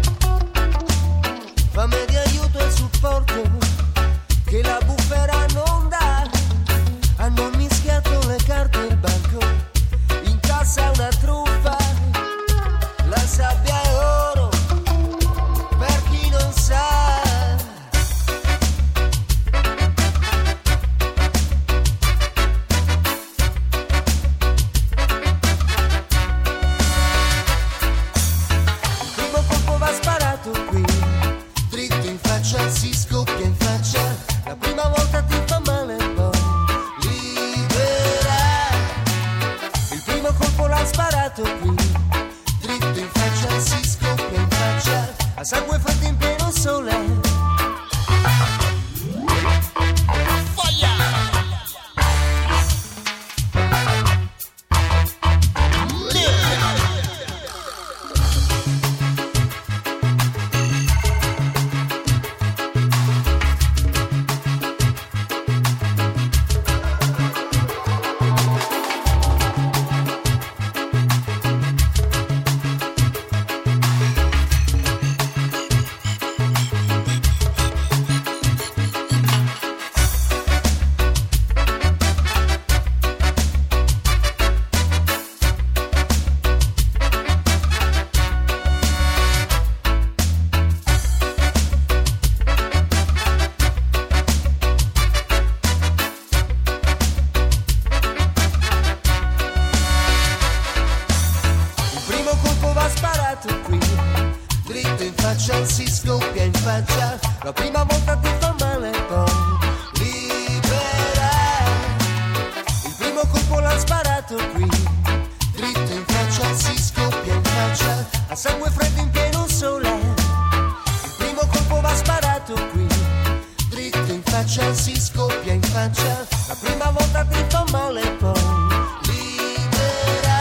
fame di aiuto e supporto che la bufera non dà. Hanno mischiato le carte e il banco, in cassa una truffa, la sabbia è oro per chi non sa. Il primo colpo va sparato qui, dritto in faccia, si scoppia in faccia, la prima volta ti fa male poi. Libera. Il primo colpo l'ha sparato qui, dritto in faccia, si scoppia in faccia, a sangue freddo in pieno sole. Il primo colpo va sparato qui, dritto in faccia, si scoppia in faccia, la prima volta ti fa male poi. Libera. Il primo colpo l'ha sparato qui, dritto in faccia, si scoppia in faccia, a sangue freddo in pieno sole. Il primo colpo va sparato qui, dritto in faccia, si scoppia in faccia, la prima volta ti fa male poi. Libera.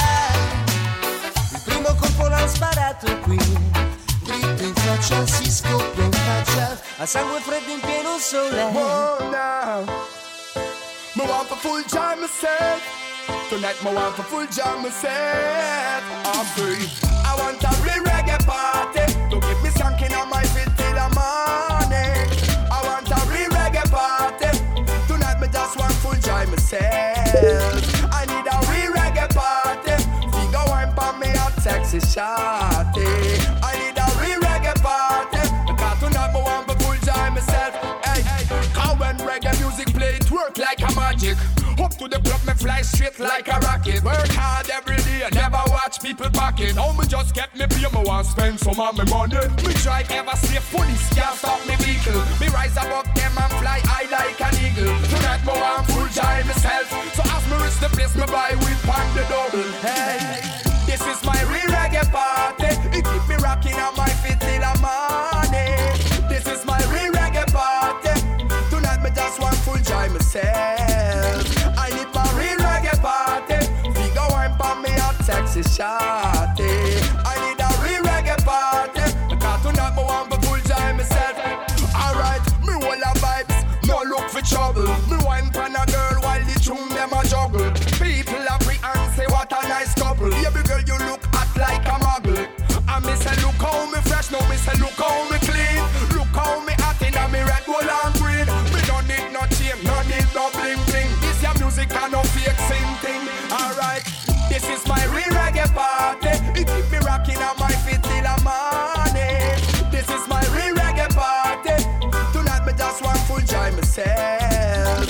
Il primo colpo l'ha sparato qui, dritto in faccia, si scoppia in faccia, a sangue freddo in pieno sole. Whoa, now. Me want for full time myself. Tonight me want for full jam myself. I'm free. I want a real reggae party. To give me something on my feet till the morning. I want a real reggae party. Tonight me just want full time myself. I need a real reggae party. Finger wine for me a sexy shawty. I need a real reggae party. Because tonight me want for full time myself. Hey, cause when reggae music play it work like a magic. Up to the club, me fly straight like a rocket. Work hard every day, never watch people pocket. How me just get me pay, me want spend some of my money. Me drive ever safe, police can't stop me vehicle. Me rise above them and fly high like an eagle. Tonight me want full time myself. So as me reach the place, me buy with pan the double. Hey, this is my real reggae party. It keep me rocking on my feet till the morning. This is my real reggae party. Tonight me just want full time myself. I need my real reggae party. Figure wine for me a sexy shawty. I need a real reggae party. Because tonight me want for full time myself. Alright, me all a vibes, no look for trouble. Me wine pan a girl while the tune them a juggle. People a free and say what a nice couple. Baby girl you look hot like a muggle. I me say look how me fresh, now me say look how me clean. Look how me hot in a me red, gold and green. Me don't need no chain, no need no bling bling. This your music and no fake sing thing. Alright, this is my real reggae party. It keep me rocking on my feet till the morning. This is my real reggae party. Tonight me just want full time myself.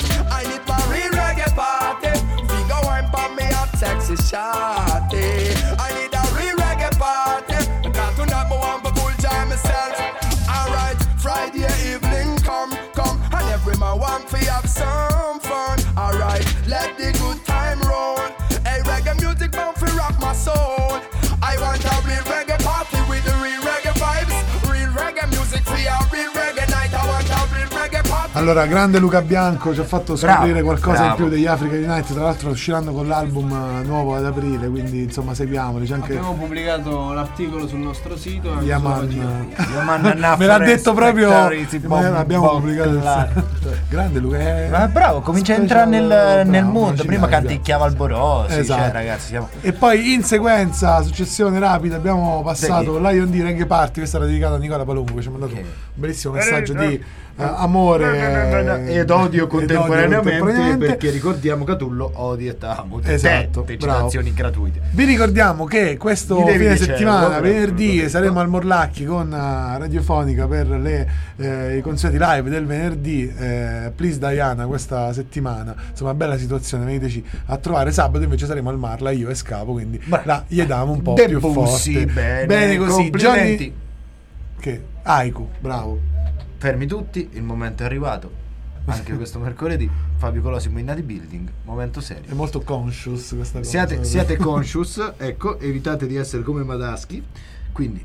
Allora, grande Luca Bianco ci ha fatto scoprire Bravo, qualcosa bravo. in più degli Africa Unite. Tra l'altro usciranno con l'album eh, nuovo ad aprile, quindi insomma seguiamoli. C'è anche Abbiamo pubblicato l'articolo sul nostro sito. Yaman. Yaman Me l'ha detto proprio. Respectarity, me bom- l'abbiamo bom- pubblicato. claro. Grande Luca. è- Ma bravo, comincia a special- entrare nel, nel bravo, mood. ci Prima piace. canticchiava al Borossi. Esatto. Cioè, ragazzi, siamo... E poi in sequenza, successione rapida, abbiamo passato Lion D Reggae Party. Questa era dedicata a Nicola Palumbo, che ci ha mandato un bellissimo messaggio di eh, amore ed odio contemporaneamente, contemporaneamente. perché ricordiamo Catullo odia e amo. Esatto, Tette, bravo. citazioni gratuite. Vi ricordiamo che questo Mi devi fine dicere, settimana, lo- venerdì, lo- saremo al Morlacchi con uh, Radiofonica per le, eh, i concerti live del venerdì. eh, Please Diana questa settimana. Insomma, bella situazione, veniteci a trovare. Sabato invece saremo al Marla, io e Scapo, quindi là gli diamo un po' De più Bussi, forte. bene, così. complimenti. Johnny... Che? Aiku, bravo. Fermi tutti, il momento è arrivato. Anche questo mercoledì Fabio Colosimo in Nati Building, momento serio. È molto conscious questa cosa. Siate, siate conscious, ecco, evitate di essere come Madaschi. Quindi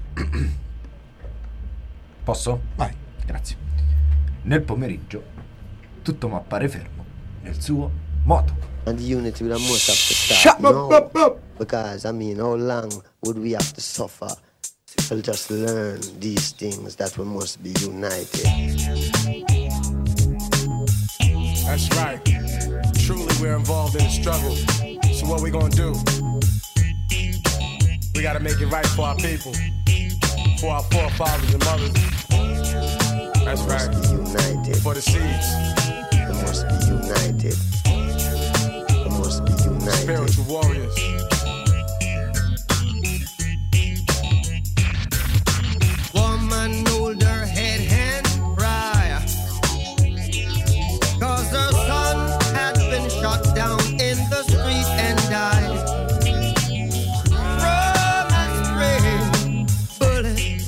posso? Vai. Grazie. Nel pomeriggio tutto mi appare fermo nel suo moto. And the unity will most have to start. Shut no, up, up, up. Because I mean, how long would we have to suffer? We'll just learn these things that we must be united. That's right. Truly, we're involved in the struggle. So what we gonna do? We gotta make it right for our people, for our forefathers and mothers. That's right. United. For the seeds. We must be united. We must be united. Spiritual warriors. Woman hold her head and cry, 'cause her son had been shot down in the street and died from a stray bullet.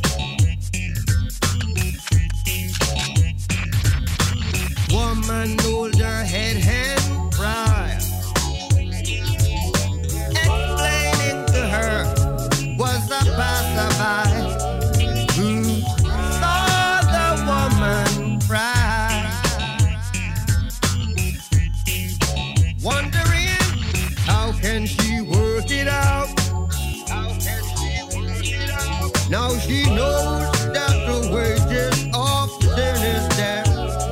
Woman hold her head and cry, explaining to her was a passerby who saw the woman cry, wondering how can she work it out. How can she work it out? Now she knows that the wages of sin is death.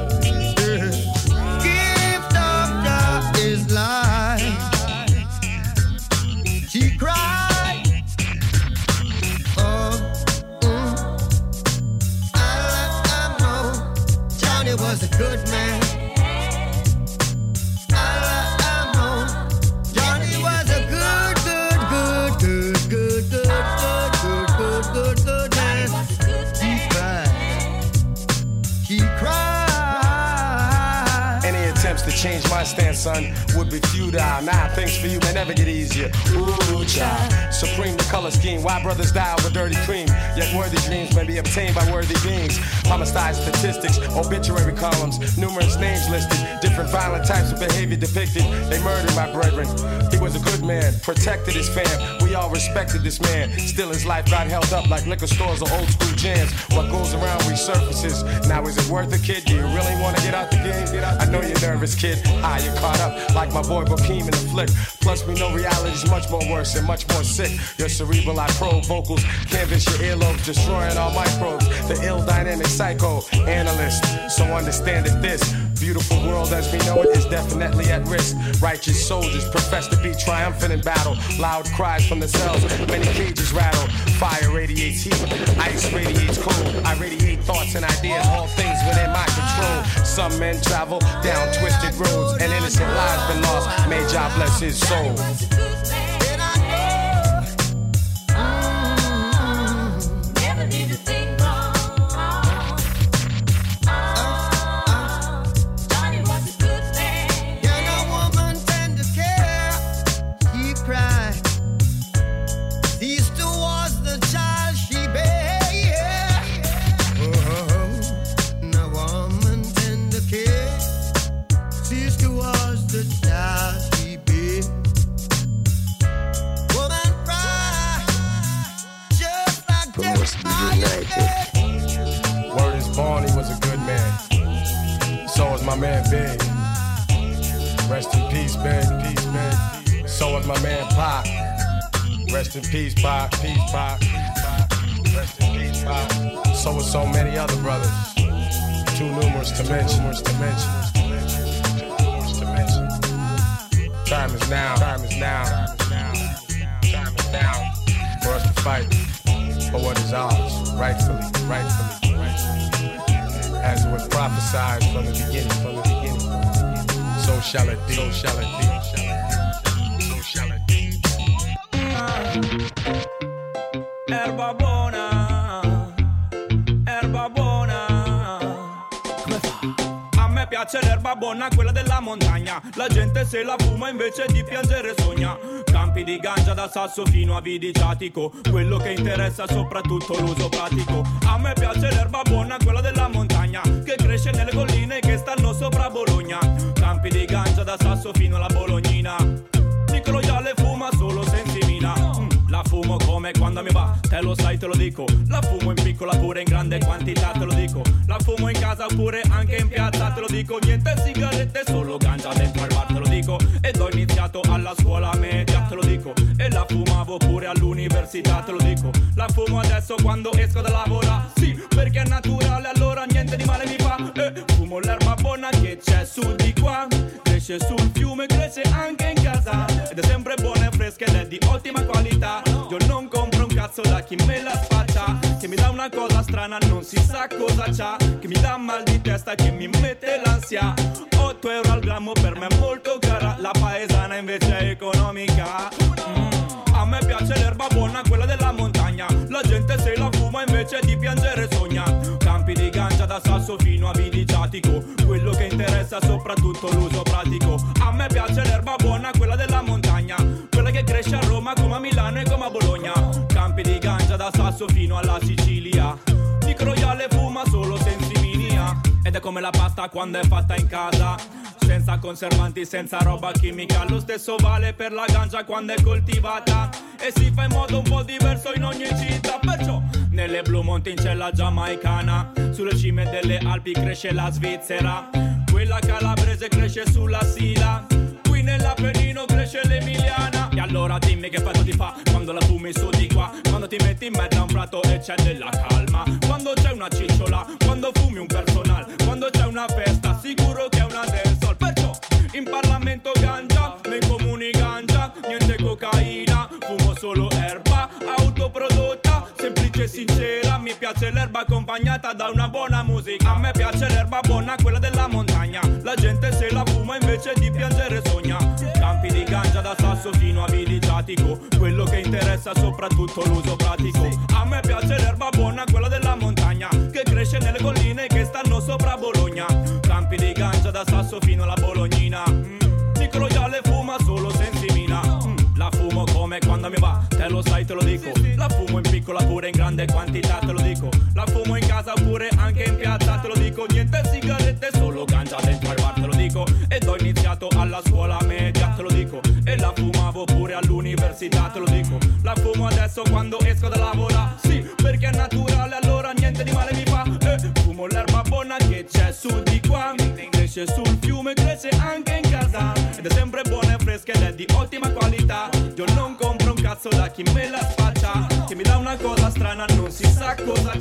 The gift of God is life. She cried. Oh. Johnny was a good man. I, I know Johnny was a good, good, good, good, good, good, good, good, good, good, good man. He cried. He cried. Any attempts to change my stance, son, would be futile. Nah, things for you may never get easier. Ooh, child. Supreme the color scheme. Why brothers die over dirty cream? Yet worthy dreams may be obtained by worthy beings. Homicide statistics, obituary columns, numerous names listed, different violent types of behavior depicted. They murdered my brethren. He was a good man, protected his fam. We all respected this man. Still his life got held up like liquor stores or old school jams. What goes around resurfaces. Now is it worth it, kid? Do you really want to get out the game? I know you're nervous, kid. Ah, you're caught up like my boy Bokeem in the flick. Plus we know reality's much more worse and much more sick. Your cerebral I probe vocals, canvas your earlobes, destroying all microbes. The ill dynamic psycho analyst. So understand that this beautiful world as we know it is definitely at risk. Righteous soldiers profess to be triumphant in battle. Loud cries from the cells, many cages rattle. Fire radiates heat, ice radiates cold. I radiate thoughts and ideas, all things within my control. Some men travel down twisted roads, and innocent lives been lost. May God bless his soul. Never did a thing wrong. Johnny was a good man. Yeah, no woman tend to care. He cried. These two was the child she bare. Oh, no woman tend to care. These two was the child she bare. peace, man. Peace, man. So was my man Pop. Rest in peace, Pop. Peace, Pop. Rest in peace, Pop. So was so many other brothers. Too numerous to mention. Numerous to mention. Numerous to mention. Time is now. Time is now. Time is now for us to fight for what is ours, rightfully, rightfully, rightfully. As it was prophesied from the beginning, from the beginning. So shall it be. So shall it be. So shall it be. Erba buona, erba buona. A me piace l'erba buona, quella della montagna. La gente se la fuma invece di piangere sogna. Campi di ganja da Sasso fino a Vidiciatico. Quello che interessa soprattutto l'uso pratico. A me piace l'erba buona, quella della montagna, che cresce nelle colline che stanno sopra Bologna. Campi di ganja da Sasso fino alla Bolognina. Nicolo Iale fuma solo sensimina. mm, La fumo come quando mi va, te lo sai, te lo dico. La fumo in piccola pure in grande quantità, te lo dico. La fumo in casa oppure anche in piazza, te lo dico. Niente sigarette, solo ganja dentro al bar, te lo dico. Ed ho iniziato alla scuola media, te lo dico. E la fumavo pure all'università, te lo dico. La fumo adesso quando esco da lavoro, sì, perché è naturale, allora niente di male mi fa. E fumo l'erba buona che c'è su di qua. Cresce sul fiume, cresce anche in casa. Ed è sempre buona e fresca ed è di ottima qualità. Io non compro un cazzo da chi me la spaccia. Che mi dà una cosa strana, non si sa cosa c'ha. Che mi dà mal di testa, che mi mette l'ansia. otto euro al grammo per me è molto cara. La paesana invece è economica. mm. A me piace l'erba buona, quella della montagna. La gente se la fuma invece di piangere sogna. Campi di ganja da Sasso fino a Vidiciatico. Quello che interessa soprattutto l'uso pratico. A me piace l'erba buona, quella della montagna, quella che cresce a Roma come a Milano e come a Bologna. Campi di ganja da Sasso fino alla Sicilia. Di Croiale fuma solo sensiminia. Ed è come la pasta quando è fatta in casa, senza conservanti, senza roba chimica. Lo stesso vale per la ganja quando è coltivata e si fa in modo un po' diverso in ogni città. Perciò nelle Blue Mountain c'è la giamaicana, sulle cime delle Alpi cresce la Svizzera, quella calabrese cresce sulla Sila, qui nell'Appennino cresce l'Emiliana. E allora dimmi che effetto ti fa quando la fumi su di qua, quando ti metti in mezzo a un prato e c'è della calma, quando c'è una cicciola, quando fumi un personal, quando c'è una festa sicuro che è una dancehall. Perciò in Parlamento ganja, nei comuni ganja, niente cocaina, fumo solo erba autoprodotta, semplice e sincera. Mi piace l'erba accompagnata da una buona musica. A me piace l'erba buona, quella della montagna. La gente se la fuma invece di piangere sogna. Campi di ganja da Sasso fino a Vidiciatico. Quello che interessa soprattutto l'uso pratico. A me piace l'erba buona, quella della montagna, che cresce nelle colline che stanno sopra Bologna. Campi di ganja da Sasso fino alla Bolognina. mm. Nicolo Iale fuma solo sensimina. mm. La fumo come quando mi va, te lo sai, te lo dico. La fumo in piccola pure in grande quantità, te lo dico. La fumo in casa oppure anche in piazza, te lo dico. Niente sigarette, solo ganja dentro al bar, te lo dico. Ed ho iniziato alla scuola media, te lo dico. E la fumavo pure all'università, te lo dico. La fumo adesso quando esco da lavoro, sì, perché è naturale, allora niente di male mi fa. E fumo l'erba buona che c'è su di qua. Cresce sul fiume, cresce anche in casa. Ed è sempre buona e fresca ed è di ottima qualità. Io non compro un cazzo da chi me la spaccia. Che mi dà una cosa strana, non si sa cosa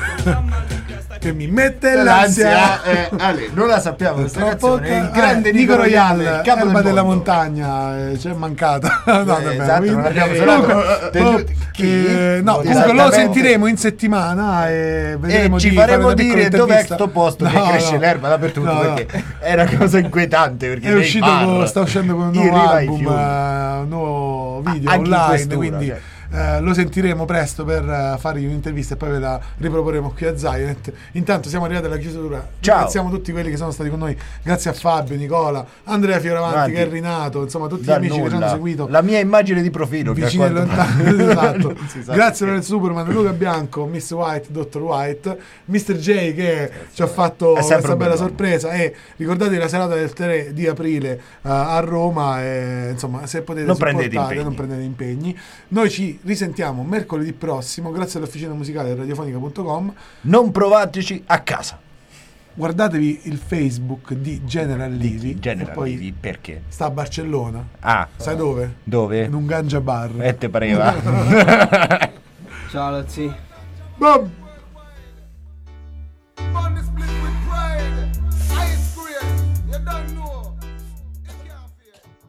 c'ha. Che mi mette l'ansia. eh, Ale, non la sappiamo questa Troppo canzone. Il ca- grande eh, Nico Nico Royale, Royale, il capo Erba del della mondo. montagna, eh, c'è mancata. no, Eh, vabbè, esatto, quindi- non abbiamo eh, suonato. comunque- Te- comunque- chi? eh, no, Non comunque lo esattamente. sentiremo in settimana e vedremo E ci di faremo fare una piccola dire dov'è intervista. sto posto No, che cresce no. l'erba dappertutto, No, no. perché è una cosa inquietante, perché È nei uscito bar, con- sta uscendo con un in nuovo riva ai album, fiumi. eh, un nuovo video Anche in online, questura, quindi cioè. eh, lo sentiremo presto per uh, fargli un'intervista e poi ve la riproporremo qui a Zionet. Intanto siamo arrivati alla chiusura. Ciao. Ringraziamo tutti quelli che sono stati con noi, grazie a Fabio, Nicola, Andrea Fioravanti, Avanti. che è rinato, insomma tutti gli Da amici che ci nulla. hanno seguito. La mia immagine di profilo che Vicini a e quanto lontani. pare- Esatto. Non si sa Grazie perché. per il Superman, Luca Bianco, Miss White, dottor White, mister J che ci ha fatto È sempre questa un bella bell'uomo. sorpresa. E ricordatevi la serata del tre di aprile uh, a Roma. E, insomma, se potete Non prendete supportate, impegni. non prendete impegni. Noi ci risentiamo mercoledì prossimo, grazie all'officina musicale radiofonica punto com. Non provateci a casa. guardatevi il Facebook di General Levy. General e poi Levy, perché? sta a Barcellona. Ah. Sai dove? Dove? In un ganja bar. E te pareva? Ciao Lazzi. Bam.